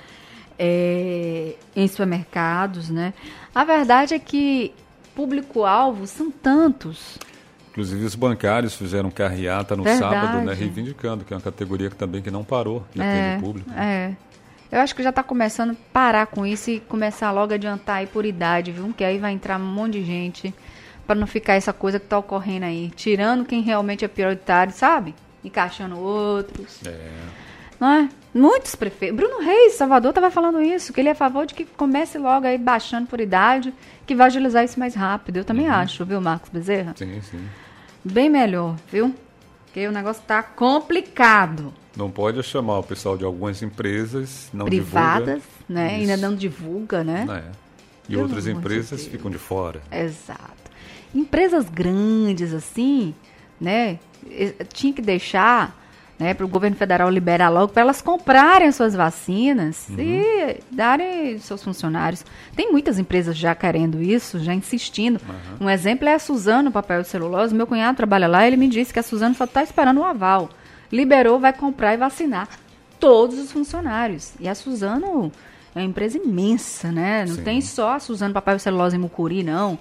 em supermercados, né? A verdade é que público-alvo são tantos. Inclusive os bancários fizeram carreata no sábado, né, reivindicando que é uma categoria que não parou de atender público. Eu acho que já está começando a parar com isso e começar logo a adiantar aí por idade, viu? Que aí vai entrar um monte de gente para não ficar essa coisa que está ocorrendo aí, tirando quem realmente é prioritário, sabe? Encaixando outros. Não é? Muitos prefeitos. Bruno Reis, Salvador, estava falando isso, que ele é a favor de que comece logo aí baixando por idade, que vai agilizar isso mais rápido. Eu também acho, viu, Marcos Bezerra? Sim. Bem melhor, viu? Porque o negócio tá complicado. Não pode chamar o pessoal de algumas empresas não privadas, divulga, né? Ainda não divulga, né? E outras empresas ficam de fora. Exato. Empresas grandes assim, né? Tinha que deixar, né, para o governo federal liberar logo, para elas comprarem as suas vacinas e darem seus funcionários. Tem muitas empresas já querendo isso, já insistindo. Um exemplo é a Suzano Papel e Celulose. Meu cunhado trabalha lá, ele me disse que a Suzano só está esperando o aval. Liberou, vai comprar e vacinar todos os funcionários. E a Suzano é uma empresa imensa, né? Não tem só a Suzano Papel e Celulose em Mucuri, não.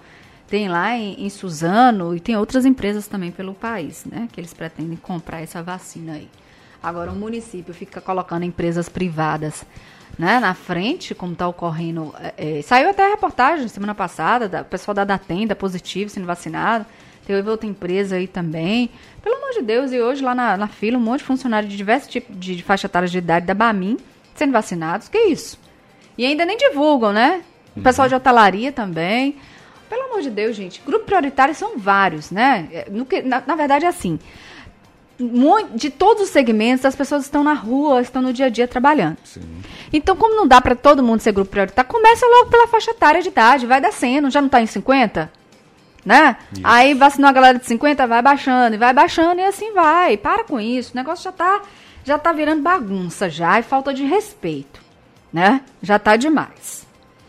Tem lá em Suzano e tem outras empresas também pelo país, né? Que eles pretendem comprar essa vacina aí. Agora, o município fica colocando empresas privadas, né, na frente, como está ocorrendo. Saiu até a reportagem semana passada, o pessoal da Datenda, positivo, sendo vacinado. Teve outra empresa aí também. Pelo amor de Deus, e hoje lá na fila, um monte de funcionários de diversos tipos de faixa etária de idade da Bamin sendo vacinados. Que isso? E ainda nem divulgam, né? O pessoal de hotelaria também. Pelo amor de Deus, gente. Grupo prioritário são vários, né? Na verdade, é assim. De todos os segmentos, as pessoas estão na rua, estão no dia a dia trabalhando. Sim. Então, como não dá para todo mundo ser grupo prioritário, começa logo pela faixa etária de idade, vai descendo, já não está em 50? Né? Isso. Aí vacinou a galera de 50, vai baixando e assim vai. Para com isso, o negócio já tá virando bagunça já, e falta de respeito, né? Já tá demais.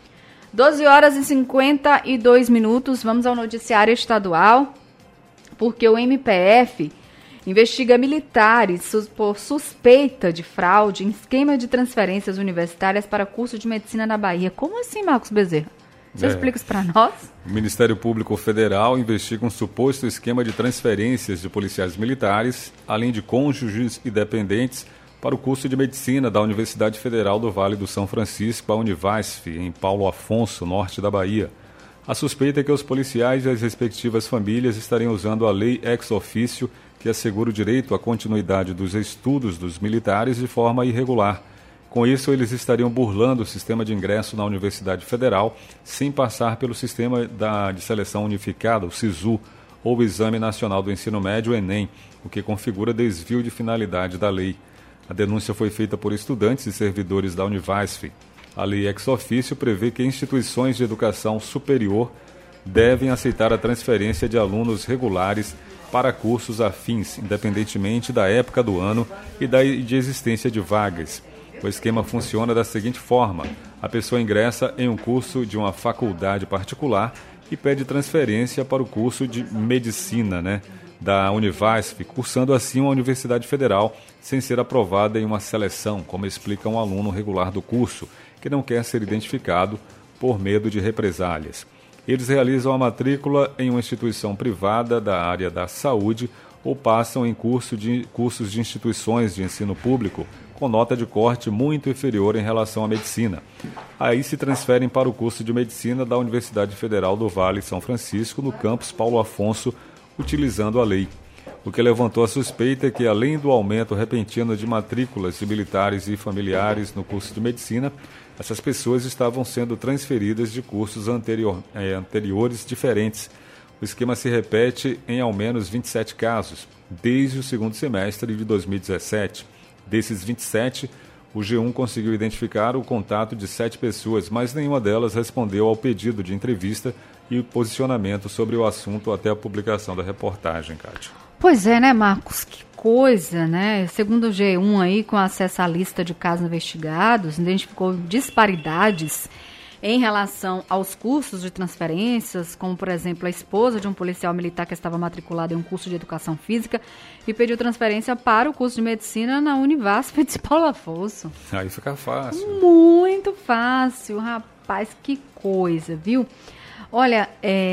12h52, vamos ao noticiário estadual, porque o MPF investiga militares por suspeita de fraude em esquema de transferências universitárias para curso de medicina na Bahia. Como assim, Marcos Bezerra? Você explica isso para nós? O Ministério Público Federal investiga um suposto esquema de transferências de policiais militares, além de cônjuges e dependentes, para o curso de medicina da Universidade Federal do Vale do São Francisco, a Univasf, em Paulo Afonso, norte da Bahia. A suspeita é que os policiais e as respectivas famílias estariam usando a lei ex officio, que assegura o direito à continuidade dos estudos dos militares de forma irregular. Com isso, eles estariam burlando o sistema de ingresso na Universidade Federal, sem passar pelo sistema de seleção unificada, o SISU, ou o Exame Nacional do Ensino Médio, o ENEM, o que configura desvio de finalidade da lei. A denúncia foi feita por estudantes e servidores da Univasf. A lei ex officio prevê que instituições de educação superior devem aceitar a transferência de alunos regulares para cursos afins, independentemente da época do ano e de existência de vagas. O esquema funciona da seguinte forma: a pessoa ingressa em um curso de uma faculdade particular e pede transferência para o curso de medicina, da Univasf, cursando assim uma universidade federal, sem ser aprovada em uma seleção, como explica um aluno regular do curso, que não quer ser identificado por medo de represálias. Eles realizam a matrícula em uma instituição privada da área da saúde ou passam em cursos de instituições de ensino público com nota de corte muito inferior em relação à medicina. Aí se transferem para o curso de medicina da Universidade Federal do Vale São Francisco, no campus Paulo Afonso, utilizando a lei. O que levantou a suspeita é que, além do aumento repentino de matrículas de militares e familiares no curso de medicina, essas pessoas estavam sendo transferidas de cursos anteriores diferentes. O esquema se repete em ao menos 27 casos, desde o segundo semestre de 2017. Desses 27, o G1 conseguiu identificar o contato de 7 pessoas, mas nenhuma delas respondeu ao pedido de entrevista e o posicionamento sobre o assunto até a publicação da reportagem, Kátia. Pois é, né, Marcos? Que coisa, né? Segundo o G1 aí, com acesso à lista de casos investigados, identificou disparidades em relação aos cursos de transferências, como, por exemplo, a esposa de um policial militar que estava matriculado em um curso de educação física e pediu transferência para o curso de medicina na Univasf de Paulo Afonso. Aí fica fácil. Muito fácil, rapaz, que coisa, viu? Olha,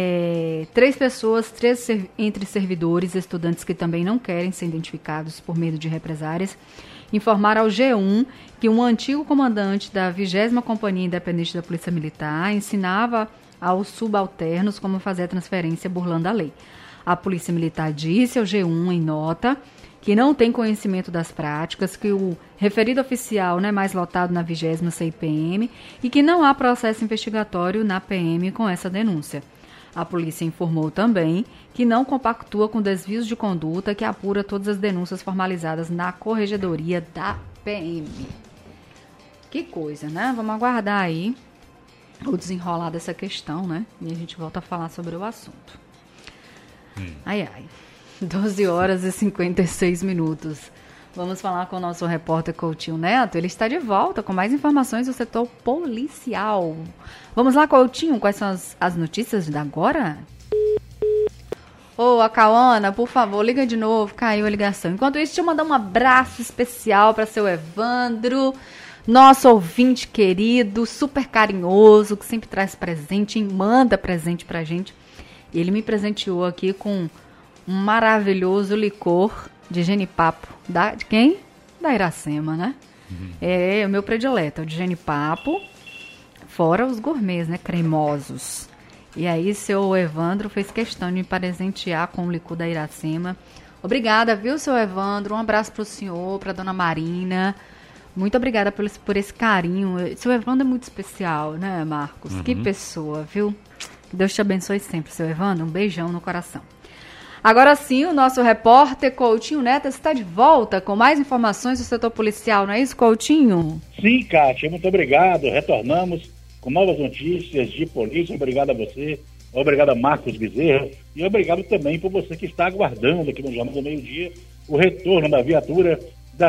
3 pessoas, 3 entre servidores e estudantes que também não querem ser identificados por medo de represárias, informaram ao G1 que um antigo comandante da 20ª Companhia Independente da Polícia Militar ensinava aos subalternos como fazer a transferência burlando a lei. A Polícia Militar disse ao G1 em nota que não tem conhecimento das práticas, que o referido oficial não é mais lotado na 20ª CIPM e que não há processo investigatório na PM com essa denúncia. A polícia informou também que não compactua com desvios de conduta, que apura todas as denúncias formalizadas na corregedoria da PM. Que coisa, né? Vamos aguardar aí o desenrolar dessa questão, né? E a gente volta a falar sobre o assunto. Ai. 12h56. Vamos falar com o nosso repórter Coutinho Neto. Ele está de volta com mais informações do setor policial. Vamos lá, Coutinho, quais são as notícias de agora? A Cauana, por favor, liga de novo, caiu a ligação. Enquanto isso, deixa eu mandar um abraço especial para seu Evandro, nosso ouvinte querido, super carinhoso, que sempre traz presente e manda presente pra gente. Ele me presenteou aqui com um maravilhoso licor de genipapo. De quem? Da Iracema, né? É o meu predileto, o de genipapo, fora os gourmets, né? Cremosos. E aí, seu Evandro fez questão de me presentear com o licor da Iracema. Obrigada, viu, seu Evandro? Um abraço pro senhor, pra dona Marina. Muito obrigada por esse carinho. Seu Evandro é muito especial, né, Marcos? Que pessoa, viu? Que Deus te abençoe sempre, seu Evandro. Um beijão no coração. Agora sim, o nosso repórter Coutinho Neto está de volta com mais informações do setor policial, não é isso, Coutinho? Sim, Kátia, muito obrigado. Retornamos com novas notícias de polícia. Obrigado a você, obrigado a Marcos Bezerra e obrigado também por você que está aguardando aqui no Jornal do Meio-Dia o retorno da viatura da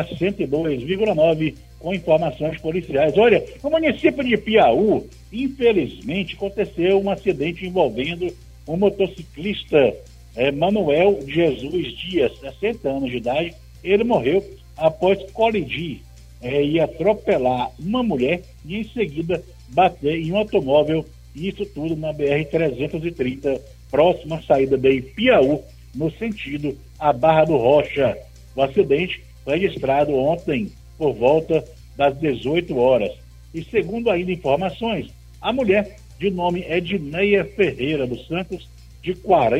102,9 com informações policiais. Olha, no município de Piauí, infelizmente, aconteceu um acidente envolvendo um motociclista Manuel Jesus Dias, 60 anos de idade. Ele morreu após colidir e atropelar uma mulher e em seguida bater em um automóvel, isso tudo na BR-330, próxima à saída de Piauí, no sentido a Barra do Rocha. O acidente foi registrado ontem por volta das 18 horas. E segundo ainda informações, a mulher, de nome Edneia Ferreira dos Santos, de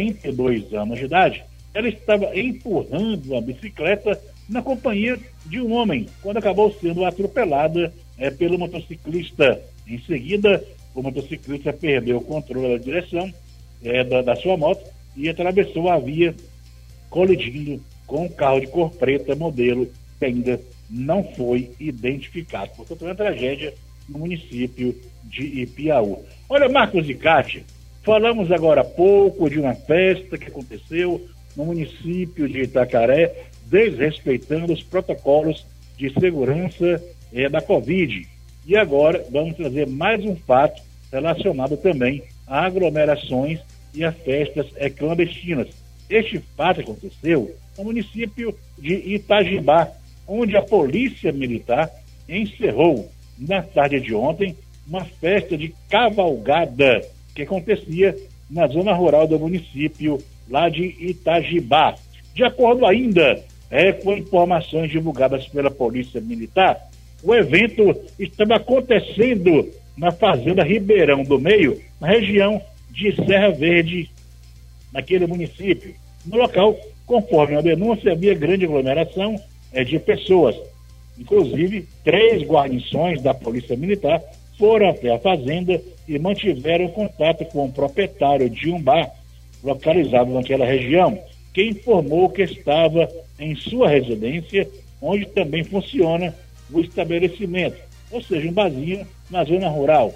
42 anos de idade, ela estava empurrando a bicicleta na companhia de um homem, quando acabou sendo atropelada pelo motociclista. Em seguida, o motociclista perdeu o controle da direção da sua moto e atravessou a via, colidindo com um carro de cor preta, modelo que ainda não foi identificado. Portanto, é uma tragédia no município de Piauí. Olha, Marcos e Kátia, falamos agora há pouco de uma festa que aconteceu no município de Itacaré, desrespeitando os protocolos de segurança da Covid. E agora vamos trazer mais um fato relacionado também a aglomerações e a festas clandestinas. Este fato aconteceu no município de Itajibá, onde a Polícia Militar encerrou, na tarde de ontem, uma festa de cavalgada que acontecia na zona rural do município, lá de Itajibá. De acordo ainda com informações divulgadas pela Polícia Militar, o evento estava acontecendo na Fazenda Ribeirão do Meio, na região de Serra Verde, naquele município. No local, conforme a denúncia, havia grande aglomeração de pessoas. Inclusive, 3 guarnições da Polícia Militar foram até a fazenda e mantiveram contato com o proprietário de um bar localizado naquela região, que informou que estava em sua residência, onde também funciona o estabelecimento, ou seja, um barzinho na zona rural.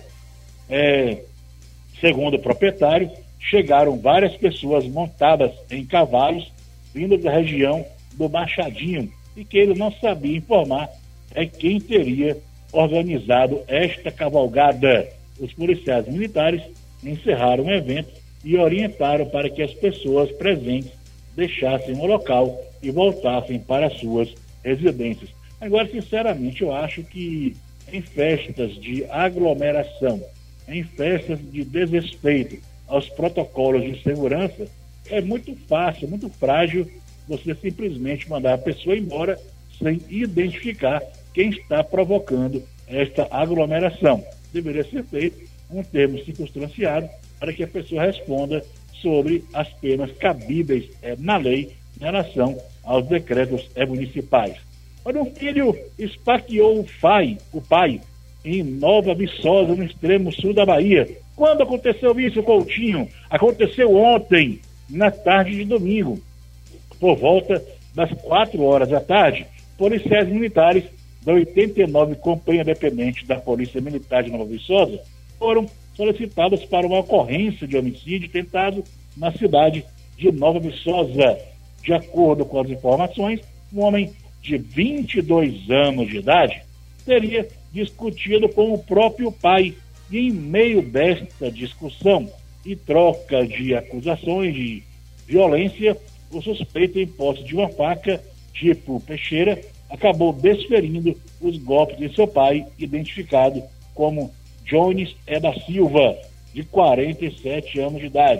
Segundo o proprietário, chegaram várias pessoas montadas em cavalos vindo da região do Machadinho e que ele não sabia informar quem teria organizado esta cavalgada. Os policiais militares encerraram o evento e orientaram para que as pessoas presentes deixassem o local e voltassem para suas residências. Agora, sinceramente, eu acho que em festas de aglomeração, em festas de desrespeito aos protocolos de segurança, é muito fácil, muito frágil você simplesmente mandar a pessoa embora sem identificar quem está provocando esta aglomeração. Deveria ser feito um termo circunstanciado para que a pessoa responda sobre as penas cabíveis na lei em relação aos decretos municipais. Olha, um filho esfaqueou o pai em Nova Viçosa, no extremo sul da Bahia. Quando aconteceu isso, Coutinho? Aconteceu ontem, na tarde de domingo. Por volta das 4 horas da tarde, policiais militares da 89 Companhia Dependente da Polícia Militar de Nova Viçosa foram solicitados para uma ocorrência de homicídio tentado na cidade de Nova Viçosa. De acordo com as informações, um homem de 22 anos de idade teria discutido com o próprio pai e, em meio desta discussão e troca de acusações de violência, o suspeito, em posse de uma faca tipo peixeira, acabou desferindo os golpes de seu pai, identificado como Jones da Silva, de 47 anos de idade.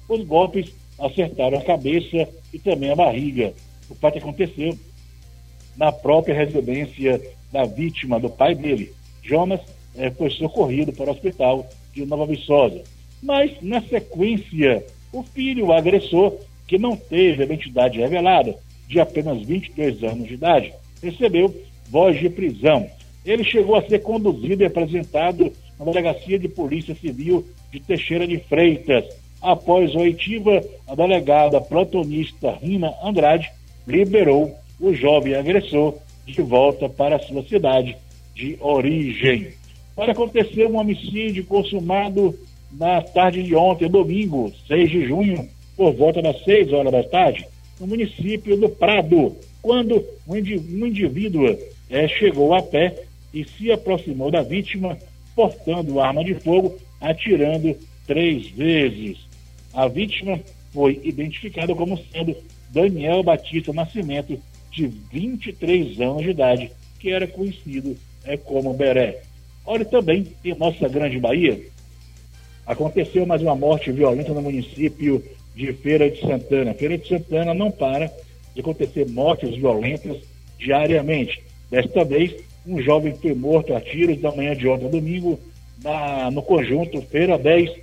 Os golpes acertaram a cabeça e também a barriga. O fato aconteceu na própria residência da vítima, do pai dele. Jonas foi socorrido para o hospital de Nova Viçosa. Mas, na sequência, o filho, o agressor, que não teve a identidade revelada, de apenas 22 anos de idade, recebeu voz de prisão. Ele chegou a ser conduzido e apresentado na Delegacia de Polícia Civil de Teixeira de Freitas. Após a oitiva, a delegada plantonista Rina Andrade liberou o jovem agressor de volta para a sua cidade de origem. Olha, aconteceu um homicídio consumado na tarde de ontem, domingo, 6 de junho, por volta das 6 horas da tarde, no município do Prado, quando um indivíduo chegou a pé e se aproximou da vítima, portando arma de fogo, atirando 3 vezes. A vítima foi identificada como sendo Daniel Batista Nascimento, de 23 anos de idade, que era conhecido como Beré. Olha, também em nossa grande Bahia, aconteceu mais uma morte violenta no município de Feira de Santana. Feira de Santana não para de acontecer mortes violentas diariamente. Desta vez, um jovem foi morto a tiros da manhã de ontem, domingo, no conjunto Feira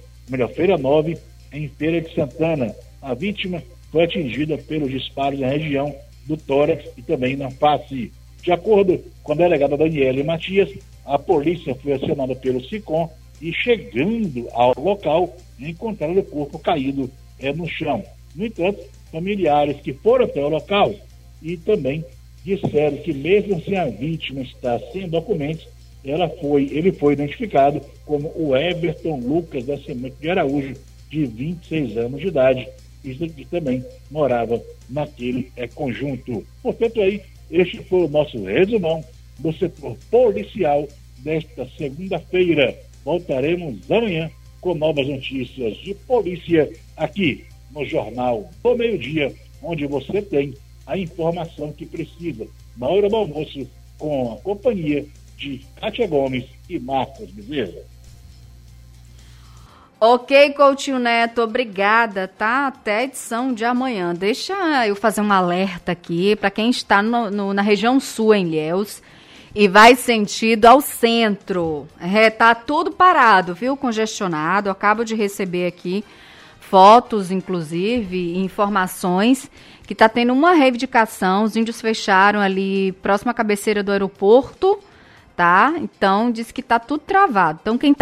9, em Feira de Santana. A vítima foi atingida pelos disparos na região do tórax e também na face. De acordo com a delegada Daniele Matias, a polícia foi acionada pelo SICOM e, chegando ao local, encontraram o corpo caído no chão. No entanto, familiares que foram até o local e também disseram que, mesmo sem a vítima estar sem documentos, ele foi identificado como o Everton Lucas da Nascimento de Araújo, de 26 anos de idade, e que também morava naquele conjunto. Portanto, aí, este foi o nosso resumão do setor policial desta segunda-feira. Voltaremos amanhã com novas notícias de polícia aqui no Jornal do Meio-Dia, onde você tem a informação que precisa na hora do almoço, com a companhia de Kátia Gomes e Marcos Bezerra. Ok, Coutinho Neto, obrigada, tá? Até a edição de amanhã. Deixa eu fazer um alerta aqui para quem está na região sul, em Ilhéus, e vai sentido ao centro. Tá tudo parado, viu? Congestionado. Acabo de receber aqui fotos, inclusive, informações que tá tendo uma reivindicação. Os índios fecharam ali próximo à cabeceira do aeroporto, tá? Então, diz que tá tudo travado. Então, quem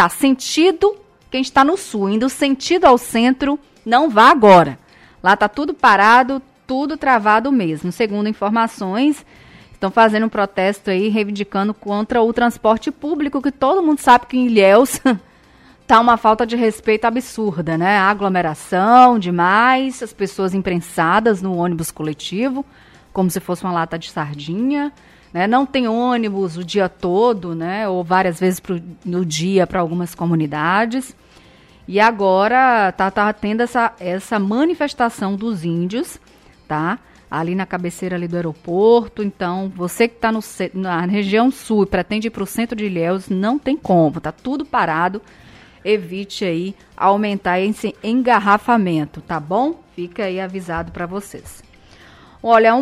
está no sul, indo sentido ao centro, não vá agora. Lá tá tudo parado, tudo travado mesmo. Segundo informações, estão fazendo um protesto aí, reivindicando contra o transporte público, que todo mundo sabe que em Ilhéus tá uma falta de respeito absurda, né? Aglomeração demais, as pessoas imprensadas no ônibus coletivo, como se fosse uma lata de sardinha, né? Não tem ônibus o dia todo, né? Ou várias vezes no dia para algumas comunidades. E agora tá tendo essa manifestação dos índios, tá? Ali na cabeceira ali do aeroporto. Então, você que está na região sul e pretende ir para o centro de Ilhéus, não tem como, tá tudo parado. Evite aí aumentar esse engarrafamento, tá bom? Fica aí avisado para vocês. Olha,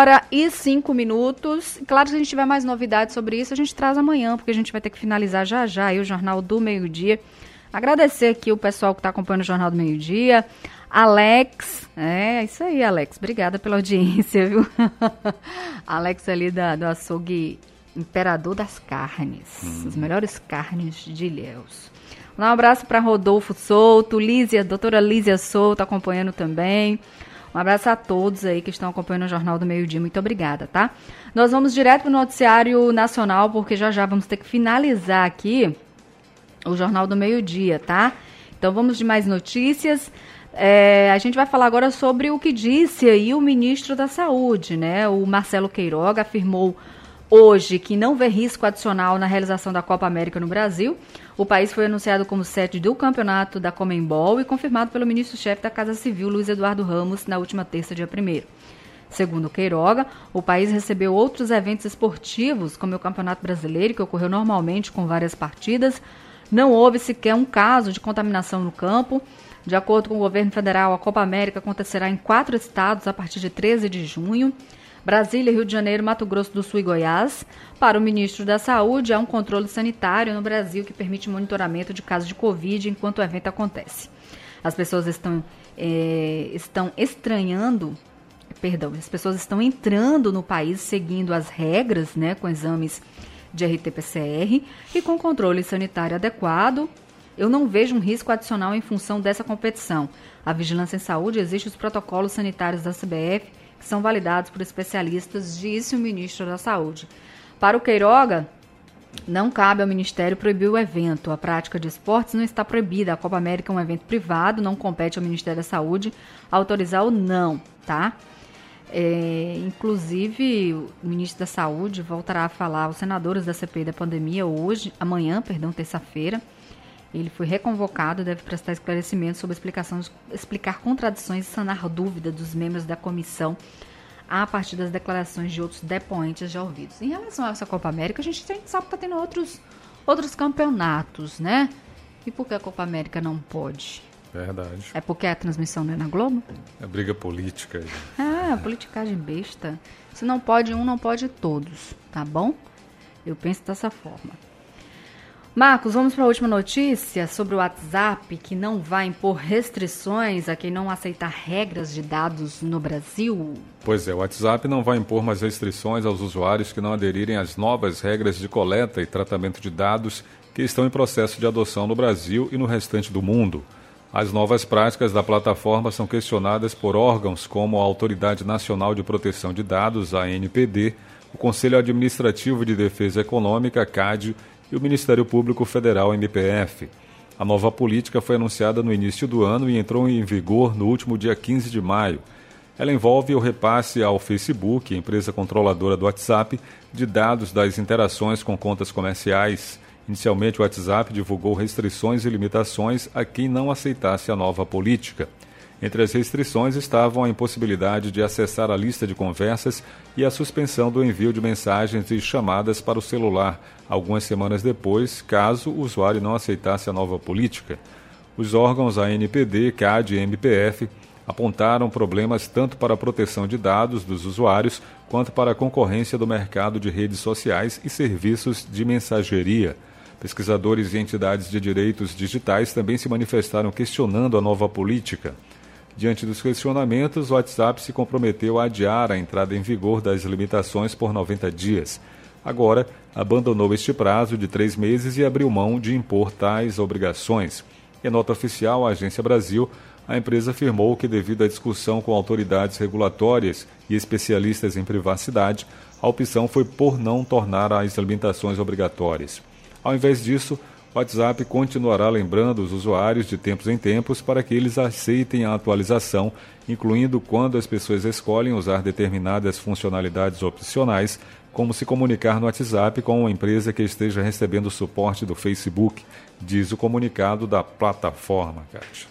1h05. Claro que se a gente tiver mais novidades sobre isso, a gente traz amanhã, porque a gente vai ter que finalizar já aí o Jornal do Meio-Dia. Agradecer aqui o pessoal que está acompanhando o Jornal do Meio-Dia. Alex, isso aí, Alex. Obrigada pela audiência, viu? Alex ali do açougue Imperador das Carnes. As melhores carnes de Ilhéus. Um abraço para Rodolfo Souto, doutora Lísia Souto acompanhando também. Um abraço a todos aí que estão acompanhando o Jornal do Meio-Dia. Muito obrigada, tá? Nós vamos direto para o noticiário nacional, porque já vamos ter que finalizar aqui o Jornal do Meio-Dia, tá? Então vamos de mais notícias. A gente vai falar agora sobre o que disse aí o ministro da Saúde, né? O Marcelo Queiroga afirmou hoje que não vê risco adicional na realização da Copa América no Brasil. O país foi anunciado como sede do campeonato da Conmebol e confirmado pelo ministro-chefe da Casa Civil, Luiz Eduardo Ramos, na última terça, dia 1º. Segundo Queiroga, o país recebeu outros eventos esportivos, como o Campeonato Brasileiro, que ocorreu normalmente com várias partidas, não houve sequer um caso de contaminação no campo. De acordo com o governo federal, a Copa América acontecerá em 4 estados a partir de 13 de junho. Brasília, Rio de Janeiro, Mato Grosso do Sul e Goiás. Para o ministro da Saúde, há um controle sanitário no Brasil que permite monitoramento de casos de Covid enquanto o evento acontece. As pessoas estão entrando no país seguindo as regras, né, com exames de RT-PCR e com controle sanitário adequado. Eu não vejo um risco adicional em função dessa competição. A vigilância em saúde exige os protocolos sanitários da CBF, que são validados por especialistas, disse o ministro da Saúde. Para o Queiroga, não cabe ao Ministério proibir o evento. A prática de esportes não está proibida. A Copa América é um evento privado, não compete ao Ministério da Saúde autorizar ou não, tá? Inclusive, o ministro da Saúde voltará a falar aos senadores da CPI da pandemia amanhã, terça-feira. Ele foi reconvocado e deve prestar esclarecimentos sobre explicar contradições e sanar dúvidas dos membros da comissão a partir das declarações de outros depoentes já ouvidos. Em relação a essa Copa América, a gente sabe que está tendo outros campeonatos, né? E por que a Copa América não pode? Verdade. É porque a transmissão não é na Globo? É briga política. Politicagem besta. Se não pode um, não pode todos, tá bom? Eu penso dessa forma. Marcos, vamos para a última notícia sobre o WhatsApp, que não vai impor restrições a quem não aceitar regras de dados no Brasil. Pois é, o WhatsApp não vai impor mais restrições aos usuários que não aderirem às novas regras de coleta e tratamento de dados que estão em processo de adoção no Brasil e no restante do mundo. As novas práticas da plataforma são questionadas por órgãos como a Autoridade Nacional de Proteção de Dados, a ANPD, o Conselho Administrativo de Defesa Econômica, CAD, e o Ministério Público Federal, MPF. A nova política foi anunciada no início do ano e entrou em vigor no último dia 15 de maio. Ela envolve o repasse ao Facebook, empresa controladora do WhatsApp, de dados das interações com contas comerciais. Inicialmente, o WhatsApp divulgou restrições e limitações a quem não aceitasse a nova política. Entre as restrições estavam a impossibilidade de acessar a lista de conversas e a suspensão do envio de mensagens e chamadas para o celular, algumas semanas depois, caso o usuário não aceitasse a nova política. Os órgãos ANPD, CAD e MPF apontaram problemas tanto para a proteção de dados dos usuários quanto para a concorrência do mercado de redes sociais e serviços de mensageria. Pesquisadores e entidades de direitos digitais também se manifestaram questionando a nova política. Diante dos questionamentos, o WhatsApp se comprometeu a adiar a entrada em vigor das limitações por 90 dias. Agora, abandonou este prazo de 3 meses e abriu mão de impor tais obrigações. Em nota oficial à Agência Brasil, a empresa afirmou que, devido à discussão com autoridades regulatórias e especialistas em privacidade, a opção foi por não tornar as limitações obrigatórias. Ao invés disso, o WhatsApp continuará lembrando os usuários de tempos em tempos para que eles aceitem a atualização, incluindo quando as pessoas escolhem usar determinadas funcionalidades opcionais, como se comunicar no WhatsApp com uma empresa que esteja recebendo suporte do Facebook, diz o comunicado da plataforma, Kátia.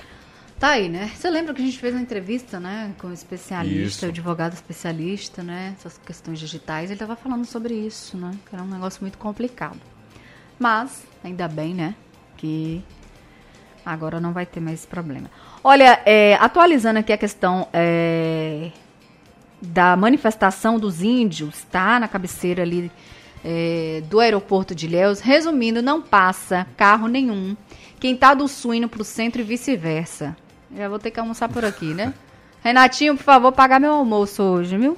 Tá aí, né? Você lembra que a gente fez uma entrevista, né, com um especialista, Isso. o advogado especialista, né, essas questões digitais, ele estava falando sobre isso, né, que era um negócio muito complicado. Mas, ainda bem, né, que agora não vai ter mais esse problema. Olha, atualizando aqui a questão da manifestação dos índios, tá, na cabeceira ali do aeroporto de Ilhéus. Resumindo, não passa carro nenhum. Quem tá do sul indo pro centro e vice-versa. Já vou ter que almoçar por aqui, né? Renatinho, por favor, pagar meu almoço hoje, viu?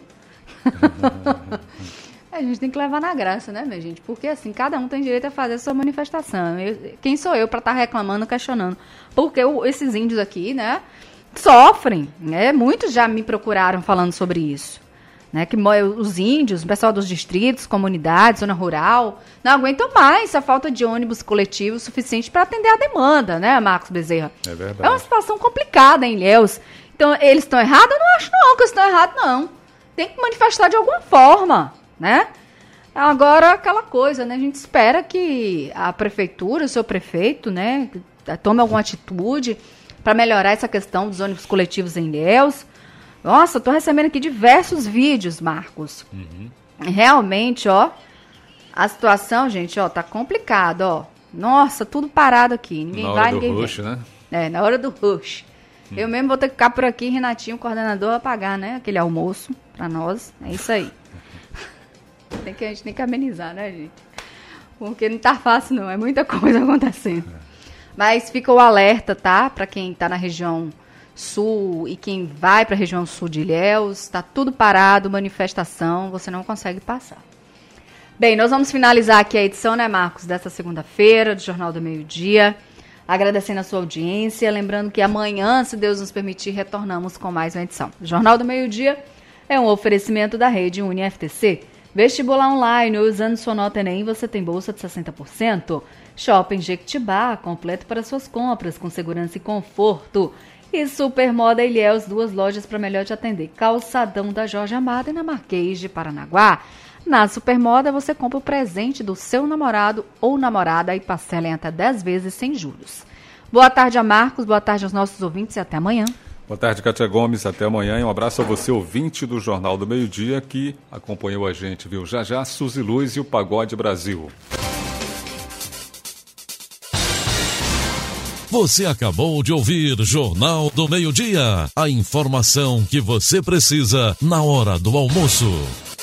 A gente tem que levar na graça, né, minha gente? Porque, assim, cada um tem direito a fazer a sua manifestação. Quem sou eu para estar reclamando, questionando? Porque esses índios aqui, né, sofrem, né? Muitos já me procuraram falando sobre isso. Né? Que os índios, o pessoal dos distritos, comunidades, zona rural, não aguentam mais a falta de ônibus coletivo suficiente para atender a demanda, né, Marcos Bezerra? É verdade. É uma situação complicada em Ilhéus. Então, eles estão errados? Eu não acho não que eles estão errados, não. Tem que manifestar de alguma forma, né? Agora, aquela coisa, né? A gente espera que a prefeitura, o seu prefeito, né, tome alguma atitude para melhorar essa questão dos ônibus coletivos em Ilhéus. Nossa, eu tô recebendo aqui diversos vídeos, Marcos. Realmente, ó, a situação, gente, ó, tá complicada, ó. Nossa, tudo parado aqui. Ninguém vai, ninguém vem. Na hora do rush, né? É, na hora do rush. Eu mesmo vou ter que ficar por aqui, Renatinho, o coordenador, vai pagar, né? Aquele almoço pra nós. É isso aí. A gente tem que amenizar, né, gente? Porque não tá fácil, não. É muita coisa acontecendo. Mas fica o alerta, tá? Pra quem tá na região sul e quem vai pra região sul de Ilhéus. Tá tudo parado, manifestação. Você não consegue passar. Bem, nós vamos finalizar aqui a edição, né, Marcos, dessa segunda-feira do Jornal do Meio-Dia. Agradecendo a sua audiência. Lembrando que amanhã, se Deus nos permitir, retornamos com mais uma edição. O Jornal do Meio-Dia é um oferecimento da rede UniFTC. Vestibular online, usando sua nota Enem, você tem bolsa de 60%. Shopping Jequitibá, completo para suas compras, com segurança e conforto. E Supermoda Ilhéus, 2 lojas para melhor te atender. Calçadão da Jorge Amado e na Marquês de Paranaguá. Na Supermoda, você compra o presente do seu namorado ou namorada e parcela em até 10 vezes sem juros. Boa tarde a Marcos, boa tarde aos nossos ouvintes e até amanhã. Boa tarde, Cátia Gomes, até amanhã e um abraço a você, ouvinte do Jornal do Meio-Dia, que acompanhou a gente, viu? Já já, Suzy Luz e o Pagode Brasil. Você acabou de ouvir Jornal do Meio-Dia, a informação que você precisa na hora do almoço.